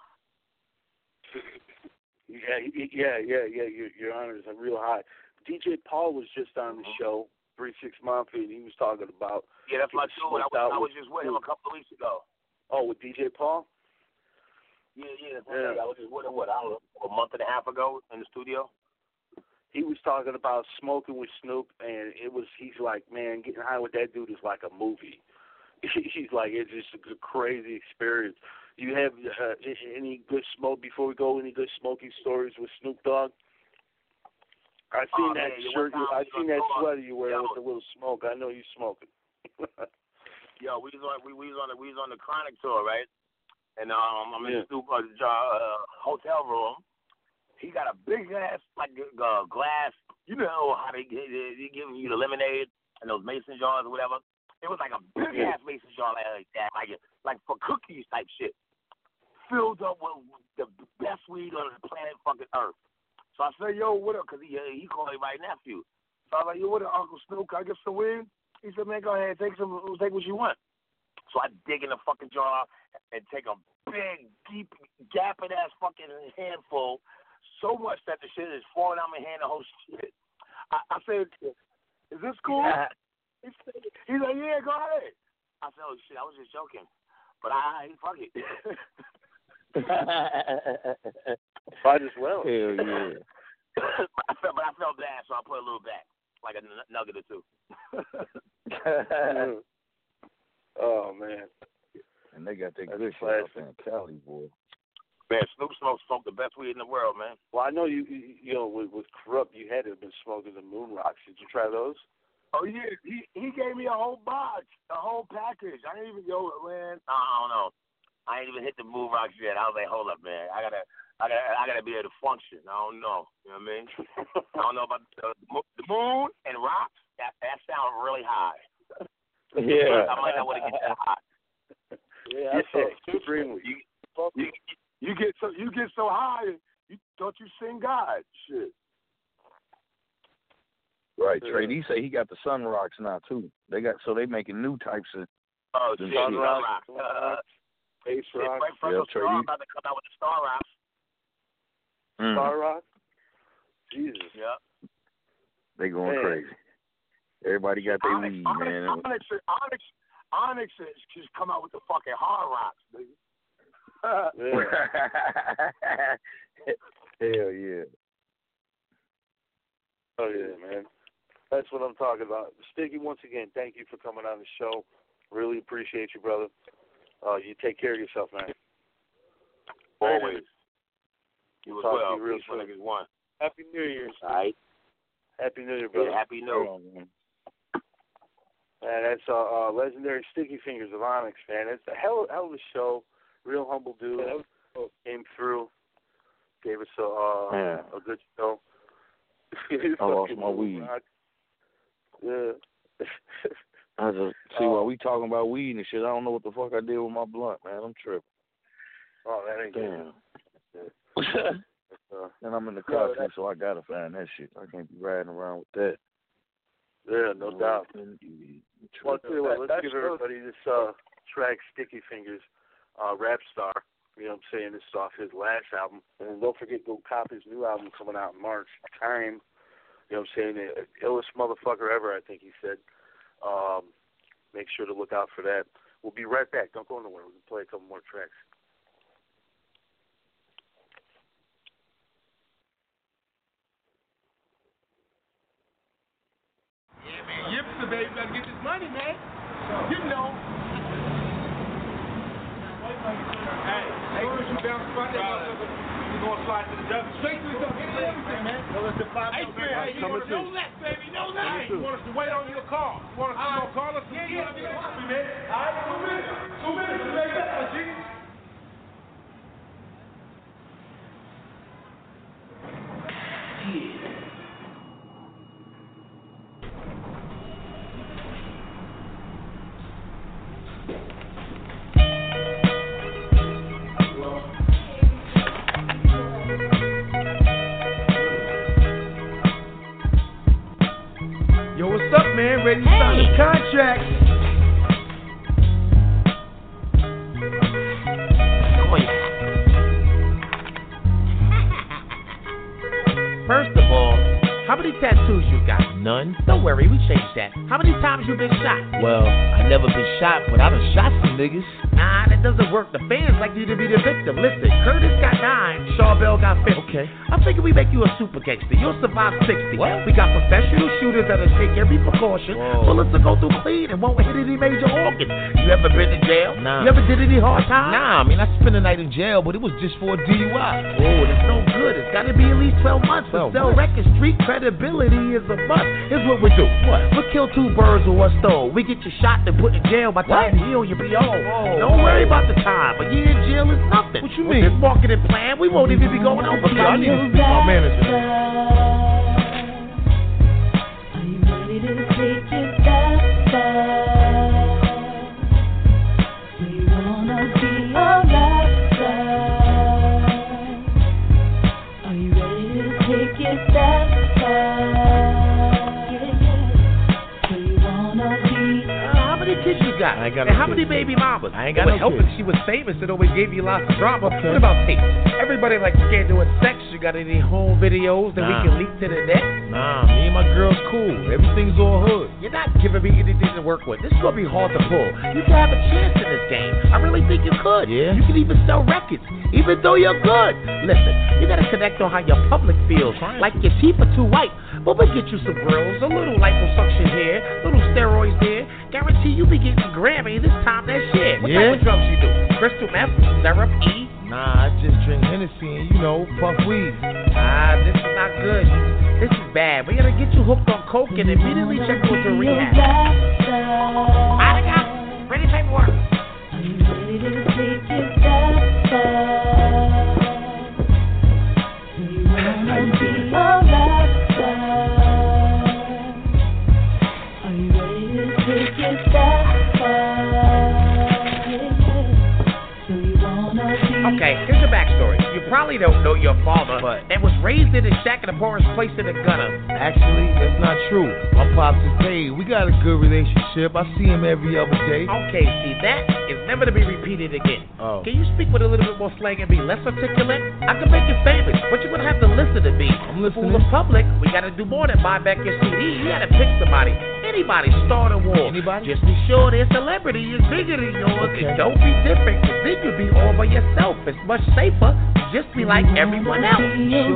F: Yeah, he- yeah, yeah, yeah. Your, your Honor is real high. D J Paul was just on the show, Three Six Mafia, and he was talking about.
M: Yeah, that's my dude. I was, I was just with him a couple of weeks ago.
F: Oh, with D J Paul?
M: Yeah, yeah. That's
F: Yeah.
M: I was just with him, what, I don't know, a month and a half ago in the studio.
F: He was talking about smoking with Snoop, and it was. He's like, man, getting high with that dude is like a movie. He's like, it's just a crazy experience. You have uh, any good smoke before we go? Any good smoking stories with Snoop Dogg? I seen
M: Oh,
F: that
M: man, yeah,
F: shirt.
M: one
F: You,
M: time
F: I
M: we
F: seen
M: was
F: that
M: on-
F: sweater you wear
M: yeah,
F: with the little smoke. I know you smoking.
M: Yo, we was on we, we was on the we was on the Chronic tour, right? And um, I'm in
F: Yeah.
M: the Snoop uh, uh, hotel room. He got a big ass like uh, glass. You know how they they, they giving you the lemonade and those mason jars or whatever. It was like a big
F: Yeah.
M: ass mason jar like that, like like for cookies type shit, filled up with the best weed on the planet fucking Earth. So I said, yo, what up? Cause he uh, he called me my nephew. So I was like, yo, what up, Uncle Snoop? Can I get some weed? He said, man, go ahead, take some, take what you want. So I dig in the fucking jar and take a big, deep, gapping ass fucking handful, so much that the shit is falling out my hand, the whole shit. I, I said, is this cool?
F: Yeah.
M: He said, he's like, yeah, go ahead. I said, oh shit, I was just joking. But I, fuck it.
F: Might as well.
J: Hell yeah.
M: but, I felt, but I felt bad, so I put a little back, like a n- nugget or two.
F: Oh man.
J: And they got that
F: That's
J: good shit
F: classic.
J: up in Cali, boy.
M: Man, Snoop smokes smoke the best weed in the world, man.
F: Well, I know you. You, you know, with, with Corrupt, you had to have been smoking the Moon Rocks. Did you try those?
M: Oh yeah, he he gave me a whole box, a whole package. I didn't even go, man. I don't know. I ain't even hit the Moon Rocks yet. I was like, hold up, man. I gotta, I gotta, I gotta be able to function. I don't know. You know what I mean? I don't know about the, the moon and rocks. That that sounds really high.
J: Yeah.
M: I might not want to get that high.
F: Yeah, I saw extremely.
M: You, you, you get so you get so high, you don't you sing God? Shit.
J: Right, Trey. He say he got the Sun Rocks now too. They got so they making new types of.
M: Oh
J: them
M: shit,
J: shit.
M: Sun Rocks. Uh,
F: Ace
M: shit,
F: Rock.
M: Frank
J: Yeah,
M: Franco
J: Trey,
M: Star
J: you-
M: about to come out with the Star Rocks.
J: Mm.
F: Star Rock. Jesus.
M: Yep.
J: They going
F: Man.
J: crazy. Everybody got their
M: Onyx,
J: weed,
M: Onyx,
J: man.
M: Onyx, Onyx, Onyx has just come out with the fucking hard rocks, nigga.
J: Hell yeah.
F: Oh yeah, man. That's what I'm talking about. Sticky, once again, thank you for coming on the show. Really appreciate you, brother. Uh, you take care of yourself, man.
M: Always. You as
F: Talk to
M: well.
F: you real
M: Peace when
F: soon.
M: niggas one.
H: Happy New Year.
M: All right.
F: Happy New Year, brother.
M: Yeah, happy New Year.
F: Man, that's uh, uh, legendary Sticky Fingers of Onyx, man. It's a hell, hell of a show. Real humble dude. Came through, gave us a uh,
J: Yeah.
F: a good show.
J: I lost my weed.
F: Yeah.
J: I just see
F: Oh.
J: while we talking about weed and shit. I don't know what the fuck I did with my blunt, man. I'm tripping.
F: Oh, that ain't
J: Damn.
F: good. Uh,
J: And I'm in the
F: Yeah,
J: car
F: that-
J: too, so I gotta find that shit. I can't be riding around with that.
F: yeah, no doubt.
J: Tripping.
F: Well, I'll tell you what, let's
H: That's
F: give
H: true.
F: everybody this uh, track, Sticky Fingers, uh, Rap Star. You know what I'm saying? This is off his last album. And don't forget, go cop his new album coming out in March. Time. You know what I'm saying? The illest motherfucker ever, I think he said. Um, make sure to look out for that. We'll be right back. Don't go nowhere. We can play a couple more tracks.
B: Yeah, man, Yipster, baby, gotta get this money, man. You know. Hey, hey, put you down front there, motherfucker. You gonna slide to the dust, straight to the dust, everything, man. us to five
N: Hey,
B: baby.
N: hey, you want to no less, baby, no less.
B: You want us to wait on your call? You want us to go call us?
N: Yeah, yeah, yeah. All right, two minutes. Two minutes. Let's make that, G.
B: Yo, what's up, man? Ready to sign the contract?
O: First of all, how many tattoos you got? None. Don't worry, we changed that. How many times you been shot?
P: Well, I never been shot, but I done shot some niggas.
O: Nah, that doesn't work. The fans like you to be the victim. Listen, Curtis got nine, Shaw Bell got fifty.
P: Okay.
O: I figure we make you a super gangster. You'll survive sixty.
P: What?
O: We got professional shooters that'll take every precaution.
P: Whoa.
O: Bullets will go through clean and won't hit any major organs. You ever been in jail?
P: Nah.
O: You ever did any hard time?
P: Nah, I mean, I spent a night in jail, but it was just for a D U I.
O: Oh, that's no good. It's gotta be at least twelve months to
P: twelve
O: sell
P: months.
O: records. Street credibility is a must. Here's what we do.
P: What?
O: We'll kill two birds with one stone. We get you shot and put in jail. By the time you heal, you'll be on.
P: Whoa.
O: Don't worry about the time. A year in jail is nothing.
P: What you
O: With
P: mean?
O: this marketing plan, we won't even be going over.
P: I need to speak to my manager.
O: Kids you got?
P: I ain't got
O: and
P: no
O: how many
P: kids.
O: baby mamas?
P: I ain't got
O: It
P: no
O: would help
P: kids.
O: if she was famous. It always gave you lots of drama.
P: Okay.
O: What about tapes? Everybody likes scared doing sex. You got any home videos that
P: Nah.
O: we can leak to the net?
P: Nah, me and my girl's cool. Everything's all hood.
O: You're not giving me anything to work with. This is gonna be hard to pull. You can have a chance in this game. I really think you could.
P: Yeah?
O: You can even sell records, even though you're good. Listen, you gotta connect on how your public feels.
P: Trying
O: Like your teeth are too white, but we'll get you some grills, a little liposuction here, little steroids there. Guarantee you be getting Grammy this time that shit. What
P: Yeah?
O: type of drugs you do? Crystal meth, syrup, E?
P: Nah, I just drink Hennessy and, you know, puff weed.
O: Ah, this is not good. This is bad. We gotta get you hooked on coke and immediately check you into rehab. Monica, ready paperwork. Okay, here's the backstory. You probably don't know your father,
P: But-
O: and was raised in a shack in the poorest place in the gutter.
P: Actually, that's not true. My pops is paid. We got a good relationship. I see him every other day.
O: Okay, see, that is never to be repeated again.
P: Oh.
O: Can you speak with a little bit more slang and be less articulate? I can make you famous, but you're gonna have to listen to me.
P: I'm listening.
O: Fool the public, we gotta do more than buy back your C D. You gotta pick somebody. Anybody, start a war.
P: Anybody?
O: Just be sure their celebrity is bigger than yours.
P: Okay.
O: And don't be different, cause then you'll be all by yourself. It's much safer. Just be like everyone else.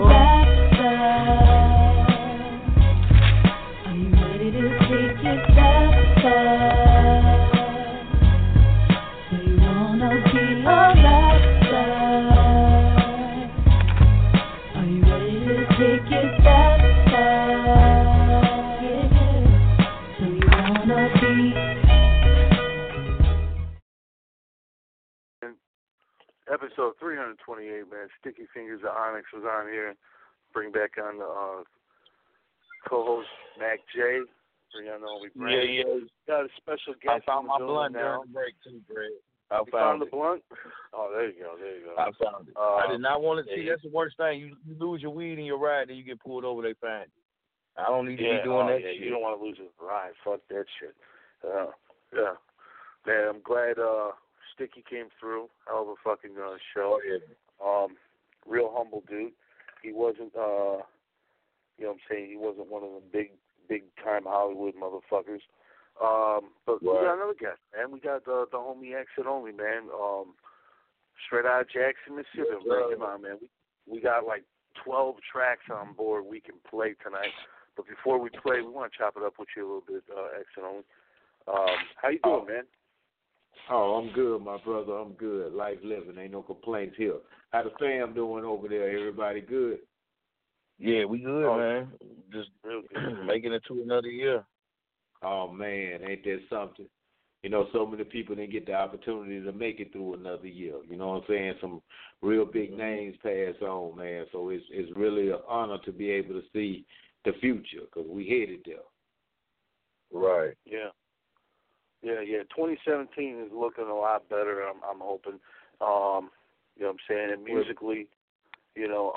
F: Episode three twenty-eight, man. Sticky Fingers of Onyx was on here. Bring back on the uh, co-host Mac J. Bring on the
D: Yeah, yeah.
F: Got a special
D: I
F: guest.
D: found
F: in
D: my
F: the
D: blunt
F: building now.
D: during the break too, Greg. I
F: You
D: found,
F: found the
D: it.
F: blunt? Oh, there you go. There you go.
D: I found it.
F: Uh,
D: I did not want to see.
F: yeah.
D: That's the worst thing. You, you lose your weed in your ride, then you get pulled over. They find you. I don't need to
F: yeah,
D: be doing
F: oh,
D: that
F: yeah,
D: shit.
F: You don't want to lose your ride. Fuck that shit. Uh, yeah. Man, I'm glad uh, Sticky came through. Hell of a fucking uh, show.
D: Oh, yeah.
F: Um, real humble dude. He wasn't, uh, you know what I'm saying, he wasn't one of them big, big time Hollywood motherfuckers. Um, but we
D: Right.
F: got another guest, man. We got the the homie Exit Only, man. Um, straight out of Jackson, Mississippi.
D: Yes,
F: man.
D: sir.
F: Come on, man. We we got like twelve tracks on board we can play tonight. But before we play, we want to chop it up with you a little bit, uh, Exit Only. Um, how you doing, man?
Q: Oh, I'm good, my brother. I'm good. Life living. Ain't no complaints here. How the fam doing over there? Everybody good?
J: Yeah, we good,
Q: oh,
J: man. Just
F: real good.
J: Making it to another year.
Q: Oh man, ain't that something? You know, so many people didn't get the opportunity to make it through another year. You know what I'm saying? Some real big names pass on, man. So it's it's really an honor to be able to see the future because we headed there.
J: Right.
F: Yeah. Yeah, yeah. twenty seventeen is looking a lot better. I'm, I'm hoping. Um, you know what I'm saying? And musically, you know,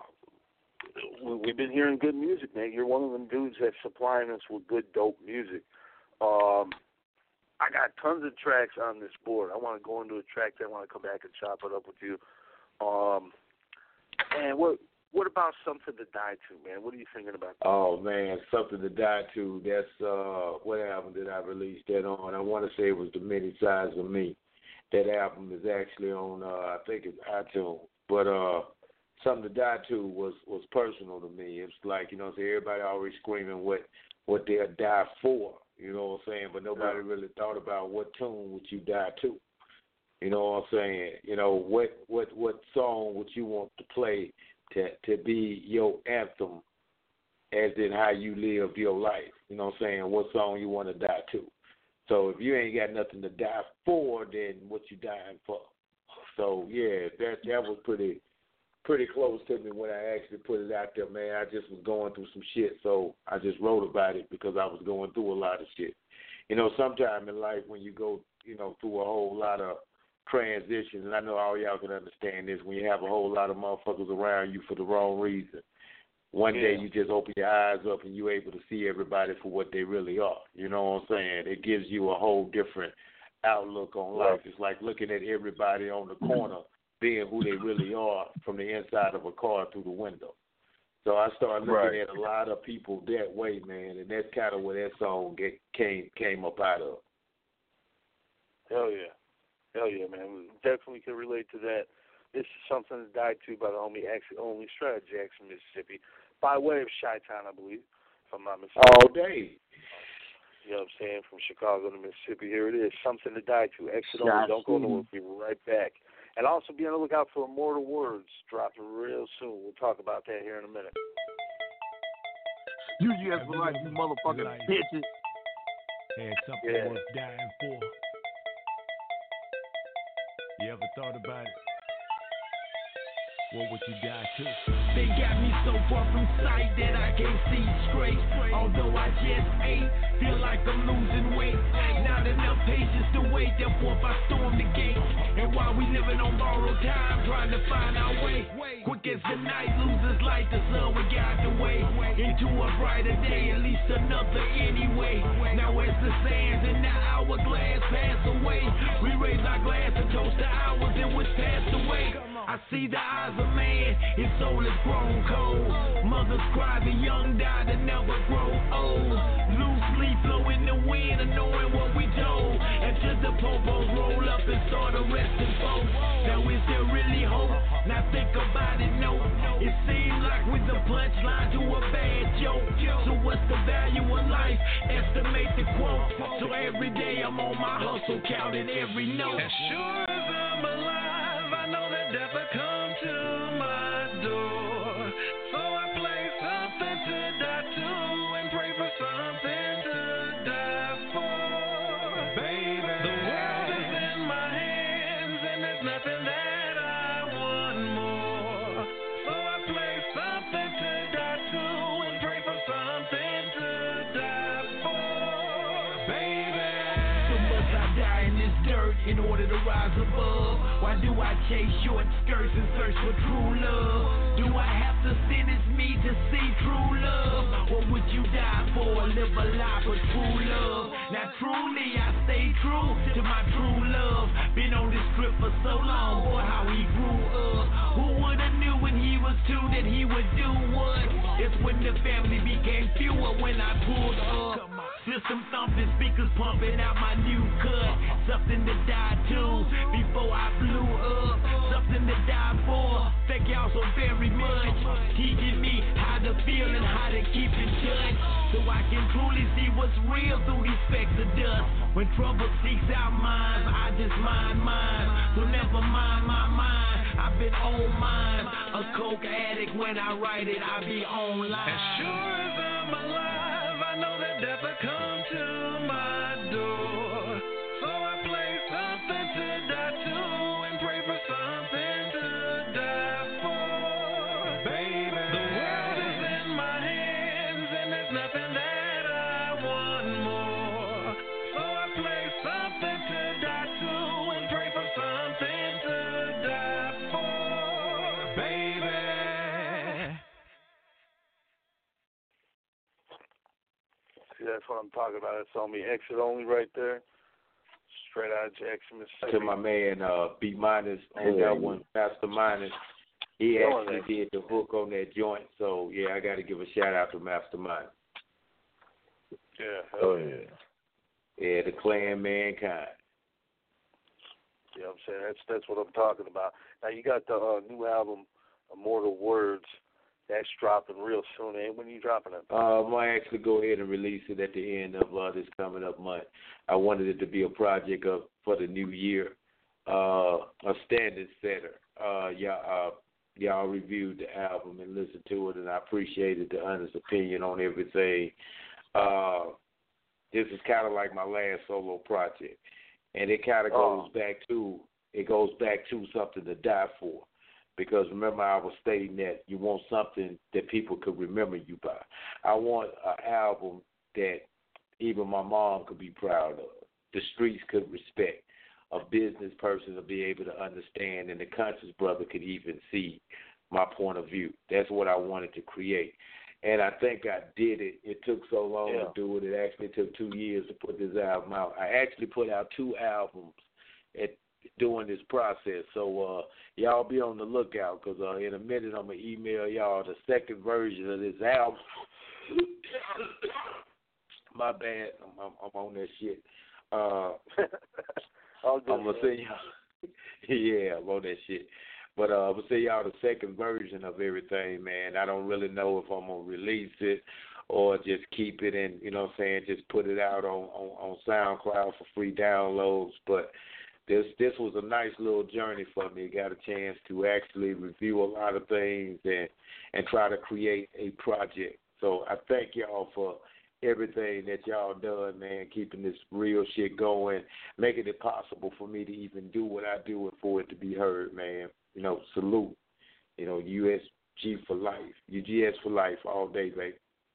F: uh, we, we've been hearing good music, man. You're one of them dudes that's supplying us with good, dope music. Um, I got tons of tracks on this board. I want to go into a track that I want to come back and chop it up with you. Um, and what what about Something to Die To, man? What are you thinking about that?
Q: Oh man, Something to Die To. That's uh, what album did I release that on? I want to say it was The Many Sides of Me. That album is actually on, uh, I think it's iTunes. But uh, Something to Die To was, was personal to me. It's like, you know, so everybody always screaming what what they'll die for. You know what I'm saying? But nobody really thought about what tune would you die to. You know what I'm saying? You know, what what what song would you want to play to to be your anthem as in how you live your life? You know what I'm saying? What song you want to die to. So if you ain't got nothing to die for, then what you dying for? So yeah, that that was pretty pretty close to me when I actually put it out there, man. I just was going through some shit, so I just wrote about it because I was going through a lot of shit. You know, sometime in life when you go, you know, through a whole lot of transitions, and I know all y'all can understand this, when you have a whole lot of motherfuckers around you for the wrong reason, one
F: yeah.
Q: day you just open your eyes up and you're able to see everybody for what they really are. You know what I'm saying? It gives you a whole different outlook on life. It's like looking at everybody on the corner being who they really are from the inside of a car through the window. So I started looking
J: Right.
Q: at a lot of people that way, man, and that's kind of where that song get, came came up out of.
F: Hell yeah. Hell yeah, man. We definitely can relate to that. This is Something to Die To by the homie Actually Only Strat, Jackson, Mississippi, by way of Chi-Town, I believe, if I'm not mistaken.
Q: All day.
F: You know what I'm saying? From Chicago to Mississippi, here it is. Something to Die To. Exit only. Don't go nowhere. We'll be right back. And also be on the lookout for Immortal Words dropping real soon. We'll talk about that here in a minute.
N: You just were like, you motherfucking bitches.
R: Had something
F: Yeah.
R: worth dying for. You ever thought about it? What would you die to?
S: They got me so far from sight that I can't see straight. Although I just ate, feel like I'm losing weight. Not enough patience to wait, therefore if I storm the gate. And while we living on borrowed time, trying to find our way. Quick as the night loses light, the sun will guide the way into a brighter day, at least another anyway. Now as the sands in the hourglass pass away, we raise our glass and toast the hours in which passed away. I see the eyes of man, his soul is grown cold. Mothers cry, the young die to never grow old. Loose leaf blow in the wind, and knowing what we told. Until the popos roll up and start arresting folks. Now is there really hope? Now think about it, no. It seems like with the punchline to a bad joke. So what's the value of life? Estimate the quote. So every day I'm on my hustle, counting every note.
T: As sure as I'm alive, I know that death will come to my door. So I play something to die to and pray for something to die for. Baby, the world is in my hands and there's nothing that I want more. So I play something to die to and pray for something to die for. Baby,
S: So must I die in this dirt in order to rise above? Why do I chase short skirts and search for true love? Do I have to sentence me to see true love? Or would you die for live a life of true love? Now truly I stay true to my true love. Been on this trip for so long, boy, how he grew up. Who would've knew when he was two that he would do what? It's when the family became fewer when I pulled up. System thumping, speakers pumping out my new cut. Something to die to before I blew up. Something to die for. Thank y'all so very much. Teaching me how to feel and how gotta keep it judged, so I can truly see what's real through these specks of dust. When trouble seeks our minds, I just mind mine. So never mind my mind, I've been on mine. A coke addict, when I write it, I be online.
T: As sure as I'm alive, I know that death will come to my door. So I play something to die to and pray for something to die for. Baby, the world is in my hands and there's nothing that I want more. So I play something to die to and pray for something to die for. Baby.
F: See, that's what I'm talking about. It's on me. Exit only right there. Straight out of Jackson, Mississippi.
Q: To my man, uh, B Minus on
F: Yeah.
Q: that one, Pastor Minus. He
F: Go on
Q: actually
F: there.
Q: did the hook on that joint. So yeah, I got to give a shout out to Master Minus.
F: Yeah.
Q: Oh yeah. Yeah, the clan Mankind.
F: You know what I'm saying? That's that's what I'm talking about. Now you got the uh, new album, Immortal Words. That's dropping real soon. And when you dropping it?
Q: Uh, I'm gonna actually go ahead and release it at the end of uh, this coming up month. I wanted it to be a project of for the new year, uh, a standard setter. Uh, y'all, uh, y'all reviewed the album and listened to it, and I appreciated the honest opinion on everything. Uh, this is kind of like my last solo project, and it kind of goes
F: Oh.
Q: back to it goes back to something to die for. Because remember, I was stating that you want something that people could remember you by. I want an album that even my mom could be proud of, the streets could respect, a business person to be able to understand, and the conscious brother could even see my point of view. That's what I wanted to create. And I think I did it. It took so long
F: Yeah.
Q: to do it. It actually took two years to put this album out. I actually put out two albums at during this process. So uh, y'all be on the lookout because uh, in a minute I'm going to email y'all the second version of this album. My bad. I'm, I'm, I'm on that shit. Uh, I'm going to send y'all. Yeah, I'm on that shit. But uh, I'm going to send y'all the second version of everything, man. I don't really know if I'm going to release it or just keep it and, you know what I'm saying, just put it out on, on, on SoundCloud for free downloads. But This this was a nice little journey for me. Got a chance to actually review a lot of things and, and try to create a project. So I thank y'all for everything that y'all done, man, keeping this real shit going, making it possible for me to even do what I do and for it to be heard, man. You know, salute. You know, U S G for life. U G S for life all day, baby.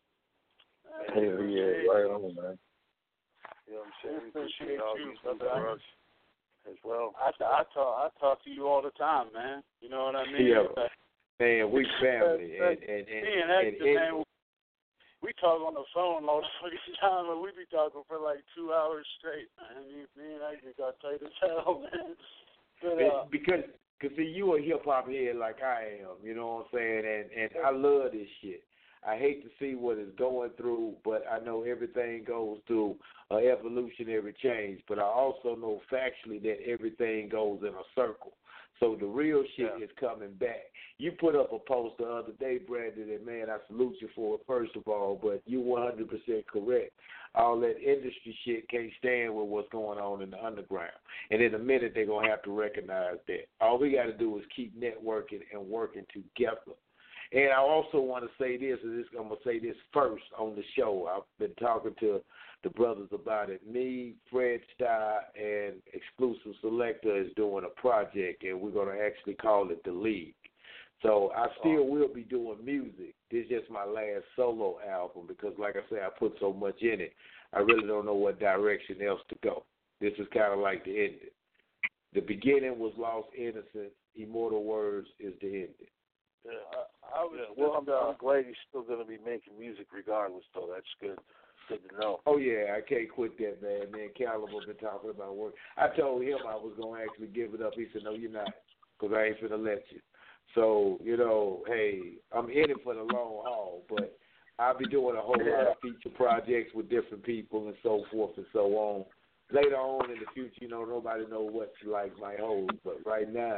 F: Hell yeah, right on, man. You know what I'm saying? We appreciate all
H: you,
F: these new
H: brother.
F: brothers as well.
H: I, I talk I talk to you all the time, man. You know what I mean?
Q: Yeah,
H: Like,
Q: man, we family. and, and, and,
H: me and
Q: and,
H: Hector,
Q: and,
H: man, we talk on the phone all the fucking time, and we be talking for like two hours straight. Man, me, me and Hector got tight as hell, man. But, uh,
Q: because, cause see, you a hip hop head like I am, you know what I'm saying, and and I love this shit. I hate to see what it's going through, but I know everything goes through an evolutionary change. But I also know factually that everything goes in a circle. So the real shit yeah. is coming back. You put up a post the other day, Brandon, and man, I salute you for it, first of all, but you one hundred percent correct. All that industry shit can't stand with what's going on in the underground. And in a minute, they're going to have to recognize that. All we got to do is keep networking and working together. And I also want to say this, and this, I'm going to say this first on the show. I've been talking to the brothers about it. Me, Fred Starr, and Exclusive Selector is doing a project, and we're going to actually call it The League. So I still will be doing music. This is just my last solo album because, like I said, I put so much in it. I really don't know what direction else to go. This is kind of like the ending. The beginning was Lost Innocence. Immortal Words is the ending.
F: Yeah, I, I was, yeah, well, I'm, I'm glad he's still going to be making music regardless, though. That's good. Good to know.
Q: Oh, yeah, I can't quit that, man. Man, Callum has been talking about work. I told him I was going to actually give it up. He said, no, you're not, because I ain't finna let you. So, you know, hey, I'm in it for the long haul, but I'll be doing a whole yeah. lot of feature projects with different people and so forth and so on. Later on in the future, you know, nobody knows what like my hold, but right now,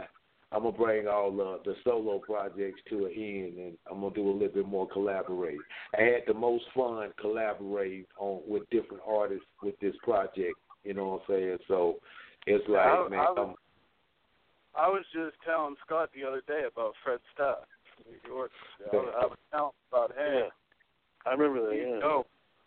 Q: I'm gonna bring all the the solo projects to an end, and I'm gonna do a little bit more collaborating. I had the most fun collaborating on with different artists with this project. You know what I'm saying? So it's like,
H: I,
Q: man,
H: I
Q: I'm,
H: was, I was just telling Scott the other day about Fred Starr from New York. I was, I was telling him about him.
F: Yeah. I remember that.
H: He's
F: Yeah.
H: dope.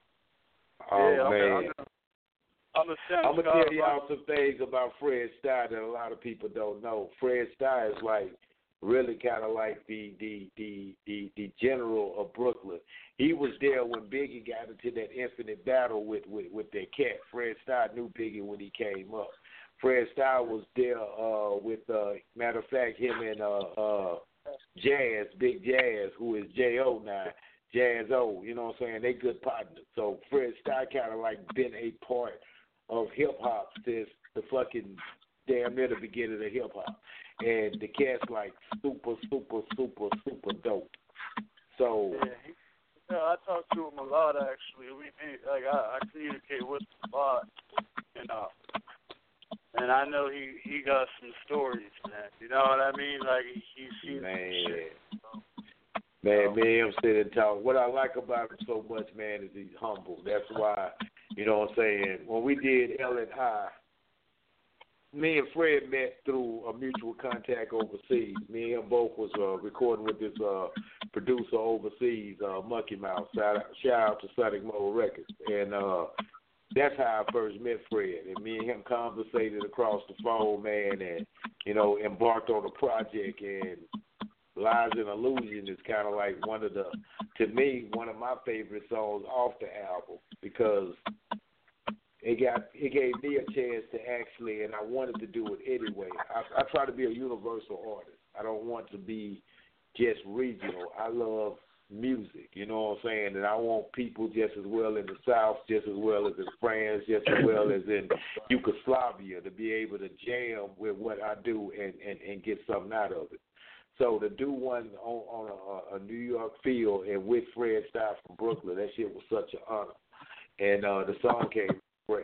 Q: oh
H: yeah, I'm,
Q: man.
H: I'm, I'm gonna send
Q: I'm gonna
H: Scott
Q: tell y'all
H: about-
Q: some things about Fred Starr that a lot of people don't know. Fred Starr is like really kind of like the the the the the general of Brooklyn. He was there when Biggie got into that infinite battle with with with that cat. Fred Starr knew Biggie when he came up. Fred Starr was there uh, with uh, matter of fact him and uh, uh, Jazz, Big Jazz, who is J O now. Jazz O, you know what I'm saying? They good partners. So Fred Starr kind of like been a part of hip hop since the fucking damn near the beginning of hip hop, and the cat's like super, super, super, super dope. So
H: Yeah, he, yeah, I talk to him a lot actually. We meet, like I, I communicate with him a lot, and uh, and I know he he got some stories, man. You know what I mean? Like he he's seen
Q: man,
H: some shit. So.
Q: man, me and him sit and talk. What I like about him so much, man, is he's humble. That's why, you know what I'm saying. When we did L and I, me and Fred met through a mutual contact overseas. Me and him both was uh, recording with this uh, producer overseas, uh, Monkey Mouse. Shout out, shout out to Sonic Mode Records. And uh, that's how I first met Fred. And me and him conversated across the phone, man, and, you know, embarked on a project. And Lies and Illusion is kind of like one of the, to me, one of my favorite songs off the album, because it got it gave me a chance to actually, and I wanted to do it anyway. I, I try to be a universal artist. I don't want to be just regional. I love music, you know what I'm saying? And I want people just as well in the South, just as well as in France, just as well as in Yugoslavia to be able to jam with what I do and, and, and get something out of it. So to do one on, on a, a New York field and with Fred Starr from Brooklyn, that shit was such an honor. And uh, the song came great.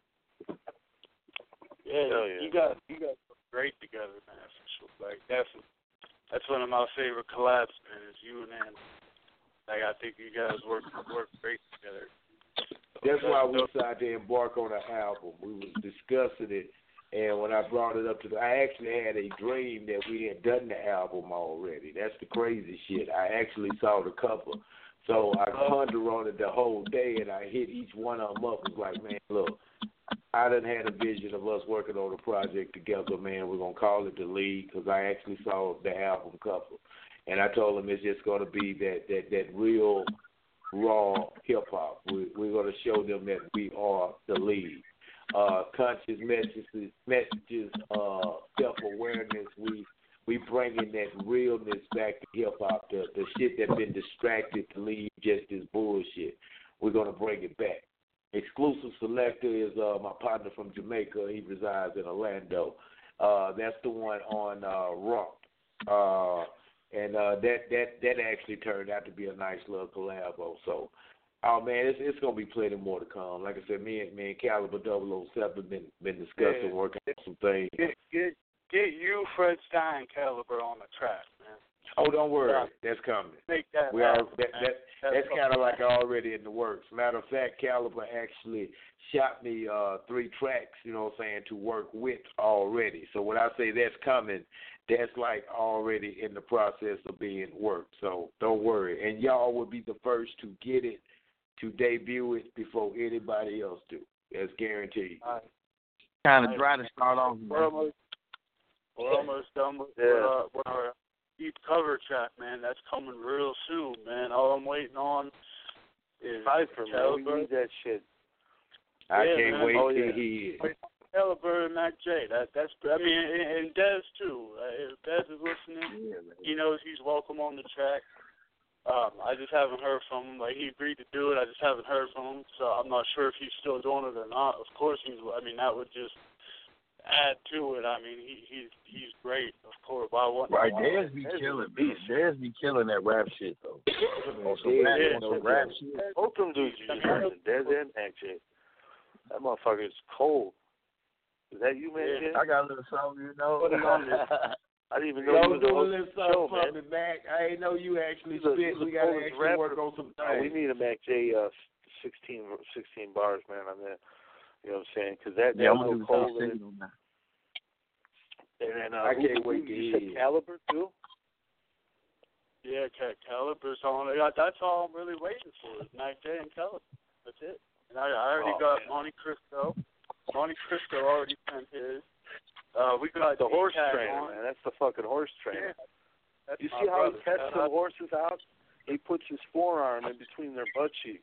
H: Yeah,
F: oh, yeah,
H: you got you got great together, man. For sure. Like that's that's one of my favorite collabs, man. Is you and Andy. Like I think you guys work work great together.
Q: That's why we decided to embark on an album. We was discussing it. And when I brought it up to the, I actually had a dream that we had done the album already. That's the crazy shit. I actually saw the cover. So I pondered on it the whole day, and I hit each one of them up. It was like, man, look, I done had a vision of us working on a project together, man. We're going to call it The League, because I actually saw the album cover. And I told him it's just going to be that, that, that real, raw hip-hop. We, we're going to show them that we are The League. Uh, conscious messages, messages, uh, self-awareness. We we bringing that realness back to hip hop. The the shit that's been distracted to leave just this bullshit. We're gonna bring it back. Exclusive Selector is uh, my partner from Jamaica. He resides in Orlando. Uh, that's the one on uh, Rump. Uh, and uh, that that that actually turned out to be a nice little collabo. So. Oh man, it's it's gonna be plenty more to come. Like I said, me and me and Caliber double oh seven been been discussing,
H: yeah.
Q: working on some things.
H: Get get get you, Fred Stein, Caliber on the track, man.
Q: Oh, don't worry,
H: Yeah.
Q: that's coming.
H: Make that
Q: We are
H: happen,
Q: that,
H: man.
Q: that
H: That's,
Q: that's kind of like already in the works. Matter of fact, Caliber actually shot me uh, three tracks, you know what I'm saying, to work with already. So when I say that's coming, that's like already in the process of being worked. So don't worry, and y'all will be the first to get it, to debut it before anybody else do. That's guaranteed.
H: Right.
D: Kind of dry to start off.
H: We're almost, we're almost done with,
F: Yeah.
H: with, our, with our deep cover track, man. That's coming real soon, man. All I'm waiting on is
F: Cypher, man. We
H: Caliber.
F: need that shit.
Q: I
H: Yeah,
Q: can't
H: man.
Q: wait
F: Oh,
Q: to
F: yeah.
Q: hear it.
H: Caliber and Mac J. That that's I mean, and, and Dez too. Uh, if Dez is listening,
Q: Yeah, man.
H: he knows he's welcome on the track. Um, I just haven't heard from him. Like, he agreed to do it. I just haven't heard from him, so I'm not sure if he's still doing it or not. Of course he's. I mean, that would just add to it. I mean, he, he's he's great. Of course, why wouldn't
J: Right,
H: why
J: Dez
H: wouldn't-
J: be
H: Dez
J: killing.
H: is a beast.
J: Dez be killing that rap shit though. On some
F: Yeah,
J: rap,
F: yeah,
J: on some
F: yeah.
J: rap shit.
F: Both them dudes you just mentioned, Dez and Mac J. That motherfucker's cold. Is that you, man?
H: Yeah.
F: J?
J: I got a little something, you know.
H: Put him on this.
F: I didn't even know you
Q: Don't
F: was a
Q: do a
F: host
Q: little
F: of the show,
Q: something
F: man.
Q: from Mac. I ain't know you actually
F: He's a-
Q: spit.
F: he's a
Q: We gotta
F: Polish
Q: actually
F: rapper.
Q: work on some
F: No,
Q: things.
F: we need a Mac J uh, sixteen, sixteen bars, man, on that. You know what I'm saying? Because that,
J: Yeah,
F: that
J: I'm
F: little
J: gonna do
F: cold.
J: the
F: And,
J: signal now.
F: and then, uh,
Q: I
F: who-
Q: can't
F: who-
Q: wait to
F: You
Q: hear
F: said
Q: it.
F: Caliber, too?
H: Yeah, Cal- Caliber's on. Yeah, that's all I'm really waiting for. Is Mac J and Caliber. That's it. And I, I already
F: Oh,
H: got
F: man.
H: Monte Cristo. Monte Cristo already sent his. Uh, we got
F: The horse
H: D-Tag
F: trainer,
H: on.
F: man. That's the fucking horse trainer.
H: Yeah, that's
F: You
H: my
F: see how
H: brother.
F: he tests
H: Shout
F: the
H: out-
F: horses out? He puts his forearm in between their butt cheeks.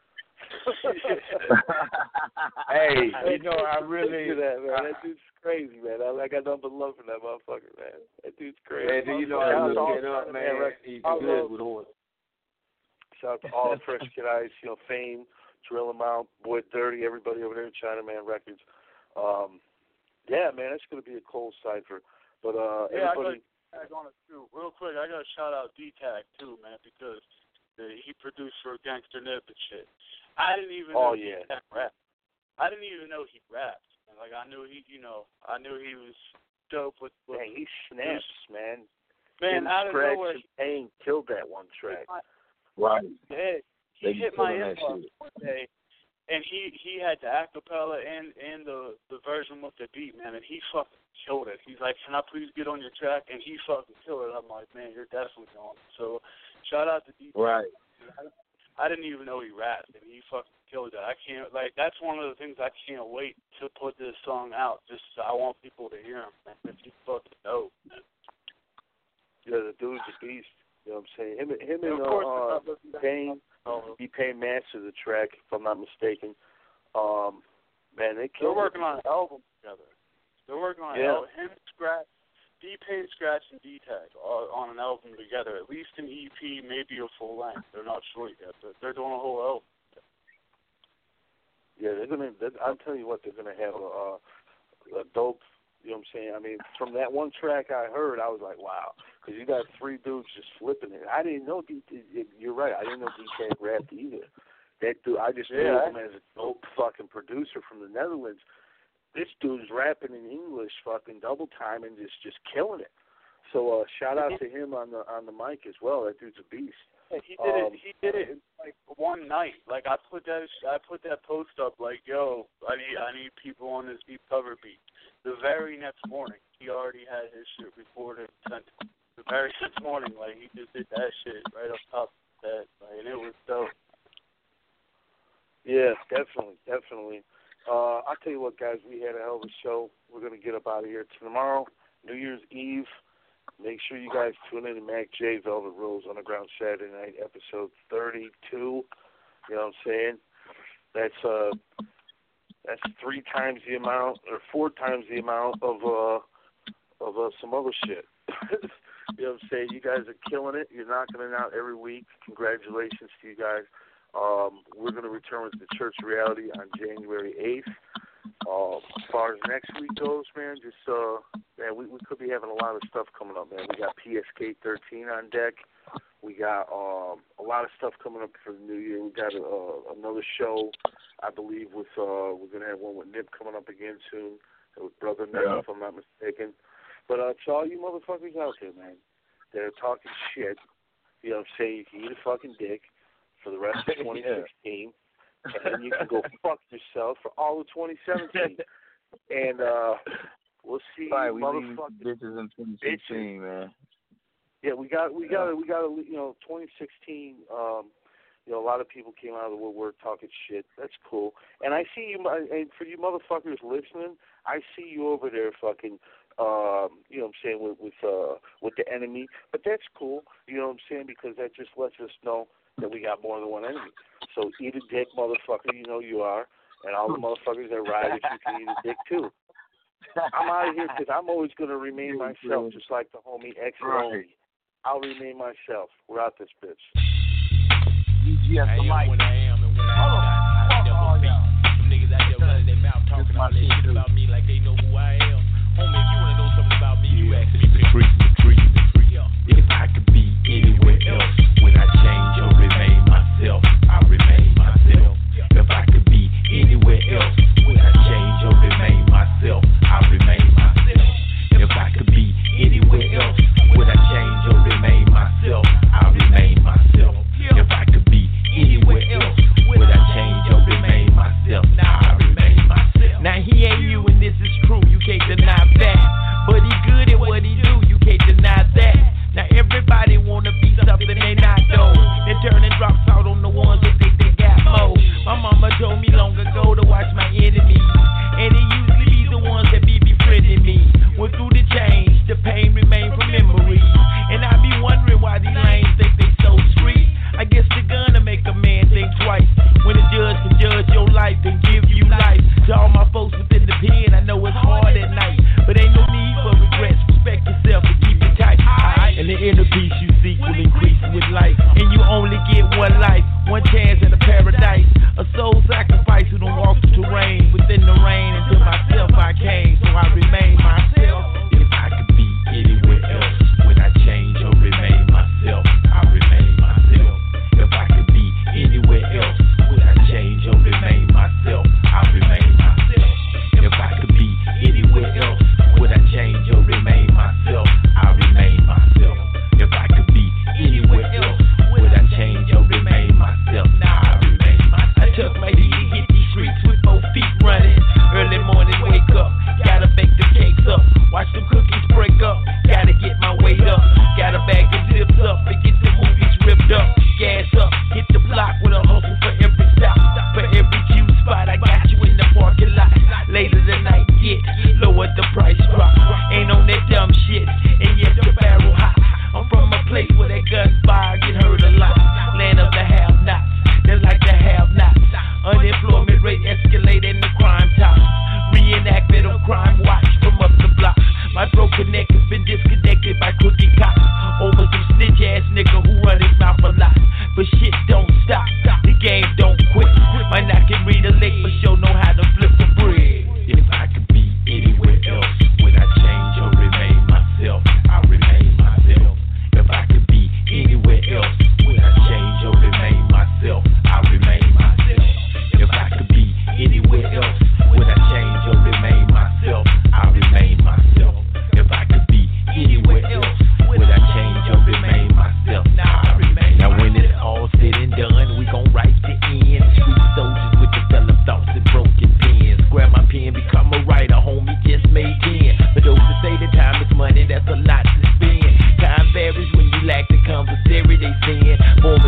Q: Hey, you know, I really.
F: Look at that, man. That dude's crazy, man. I, I got nothing but love for that motherfucker, man. That dude's crazy.
Q: Man, do you know
F: Shout
Q: I
F: out
Q: look
F: to all
Q: it up,
F: the
Q: man?
F: Records.
Q: He's
F: I
Q: good
F: love-
Q: with horse.
F: Shout out to all Fresh Kid Ice, you know, Fame, Drill 'em Out, Boy Dirty, everybody over there at Chinaman Records. Um, yeah, man, it's going to be a cold cipher. But uh,
H: Yeah, I
F: everybody.
H: got tag on it too. Real quick, I got to shout out D-Tag too, man, because uh, he produced for Gangster Nip and shit. I didn't even
F: Oh,
H: know
F: yeah.
H: D-Tag rapped. I didn't even know he rapped. And, like I knew he, you know, I knew he was dope with. with
F: Man, he snaps, man.
H: Man,
F: Him,
H: out of
F: Scratch,
H: nowhere,
F: and Pain killed that one track.
Q: Right.
H: Yeah, he
Q: They
H: hit
Q: be
H: my
Q: killing that
H: inbox
Q: shit.
H: one day, and he he had the acapella and and the the version with the beat, man, and he fucking killed it. He's like, "Can I please get on your track?" And he fucking killed it. I'm like, "Man, you're definitely on." So, shout out to D J.
Q: Right.
H: I didn't even know he rapped, and he fucking killed it. I can't like that's one of the things I can't wait to put this song out. Just I want people to hear him, man. If he fucking dope. Man.
F: Yeah, the dude's a beast. You know what I'm saying? Him, him
H: And
F: and
H: of course,
F: uh,
H: if I listen to-
F: Pain,
H: Oh,
F: he Pain mastered the track, if I'm not mistaken. Um, man, they
H: they're
F: killed
H: working
F: it.
H: on an album together. They're working on
F: Yeah.
H: an album. Him, Scratch, D-Pain, Scratch, and D-Tag are on an album together. At least an E P, maybe a full length. They're not sure yet, but they're doing a whole album.
F: Yeah, they're gonna. They're, I'll tell you what, they're gonna have a, a, a dope. You know what I'm saying? I mean, from that one track I heard, I was like, wow, because you got three dudes just flipping it. I didn't know. D, D, you're right. I didn't know D K rapped either. That dude, I just knew
H: Yeah.
F: him as a dope fucking producer from the Netherlands. This dude's rapping in English, fucking double time, and just just killing it. So uh, shout out to him on the on the mic as well. That dude's a beast.
H: Yeah, he did
F: Um,
H: it. He did it in like one night. Like I put that. I put that post up. Like, yo, I need I need people on this beat cover beat. The very next morning, he already had his shit recorded and sent it. The very next morning, like he just did that shit right up top of that, like, and it was dope.
F: Yeah, definitely, definitely. Uh, I'll tell you what, guys, we had a hell of a show. We're going to get up out of here tomorrow, New Year's Eve. Make sure you guys tune in to Mac J, Velvet Rose Underground Saturday Night, episode thirty-two. You know what I'm saying? That's uh, that's three times the amount, or four times the amount of uh, of uh, some other shit. You know what I'm saying? You guys are killing it. You're knocking it out every week. Congratulations to you guys. Um, we're going to return with the Church Reality on January eighth. Uh, as far as next week goes, man, just, uh, man, we, we could be having a lot of stuff coming up, man. We got P S K thirteen on deck. We got um, a lot of stuff coming up for the new year. We got uh, another show, I believe, with, uh, we're going to have one with Nip coming up again soon, with Brother Nip,
Q: Yeah.
F: if I'm not mistaken. But uh, to all you motherfuckers out there, man, that are talking shit, you know what I'm saying, you can eat a fucking dick for the rest of twenty sixteen, and then you can go fuck yourself for all of twenty seventeen. And uh, we'll see
J: Right,
F: you
J: we leave
F: motherfuckers.
J: bitches in twenty sixteen, man.
F: Yeah, we got, we got, we got, you know, twenty sixteen. Um, you know, a lot of people came out of the woodwork talking shit. That's cool. And I see you, and for you motherfuckers listening, I see you over there, fucking. Um, you know what I'm saying, with with uh with the enemy. But that's cool, you know what I'm saying, because that just lets us know that we got more than one enemy. So eat a dick, motherfucker, you know you are. And all the motherfuckers that ride with you can eat a dick too. I'm out of here because I'm always going to remain myself, just like the homie X and
J: Right.
F: only. I'll remain myself. We're out this bitch.
J: U G F
M: I
J: the
M: am
J: mic.
M: when I am and when I am not, I never be. Them niggas out there running their mouth talking all that shit about me like they know who I am. Homie, if you wanna know something about me, you ask me.
S: Free, free, free. If I could be anywhere else, would I change or remain myself? I remain myself. If I could be anywhere else, would I change or remain myself? I remain myself. If I could be anywhere else.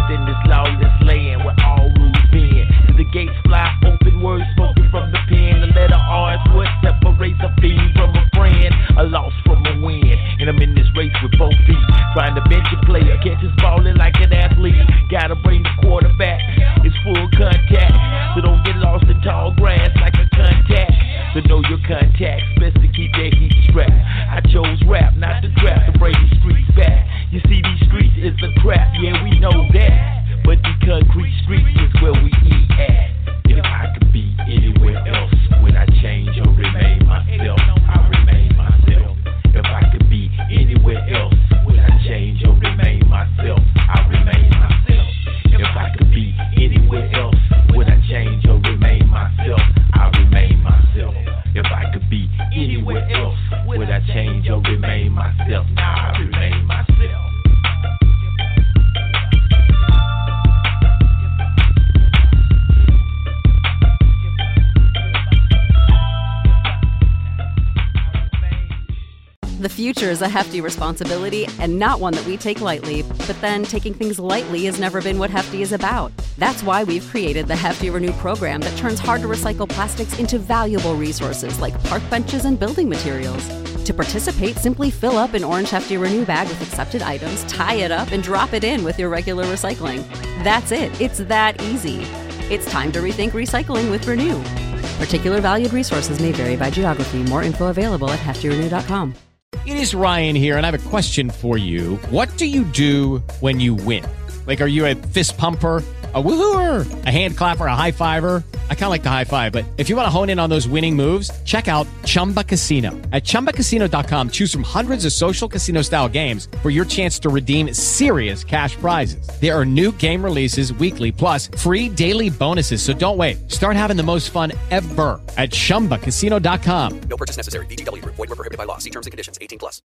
S: within this lawless land where all rules bend. As the gates fly open, words spoken from the pen. The letter R is what separates a fiend from a friend, a loss from a win. And I'm in this race with both feet, trying to bench a player, catch his ballin' like an athlete. Gotta bring the quarterback, it's full contact, so don't get lost in tall grass like a contact. So know your contacts, best to keep that heat strapped. I chose rap, not the trap, to bring the streets back. You see, these streets is a trap, yeah, we know that. But the concrete streets is where we eat at. If I could be anywhere else, would I change or remain myself? I remain myself. If I could be anywhere else, would I change or remain myself? I remain myself. If I could be anywhere else, would I change or remain myself? I remain myself. If I could be anywhere else, would I change or remain myself? Nah, I remain myself.
U: The future is a hefty responsibility and not one that we take lightly, but then taking things lightly has never been what Hefty is about. That's why we've created the Hefty Renew program that turns hard-to-recycle plastics into valuable resources like park benches and building materials. To participate, simply fill up an orange Hefty Renew bag with accepted items, tie it up, and drop it in with your regular recycling. That's it. It's that easy. It's time to rethink recycling with Renew. Particular valued resources may vary by geography. More info available at hefty renew dot com.
V: It is Ryan here, and I have a question for you. What do you do when you win? Like, are you a fist pumper, a woohooer, a hand clapper, a high fiver? I kind of like the high five, but if you want to hone in on those winning moves, check out Chumba Casino. At chumba casino dot com, choose from hundreds of social casino-style games for your chance to redeem serious cash prizes. There are new game releases weekly, plus free daily bonuses, so don't wait. Start having the most fun ever at chumba casino dot com.
W: No purchase necessary. V G W. Void where prohibited by law. See terms and conditions. eighteen plus.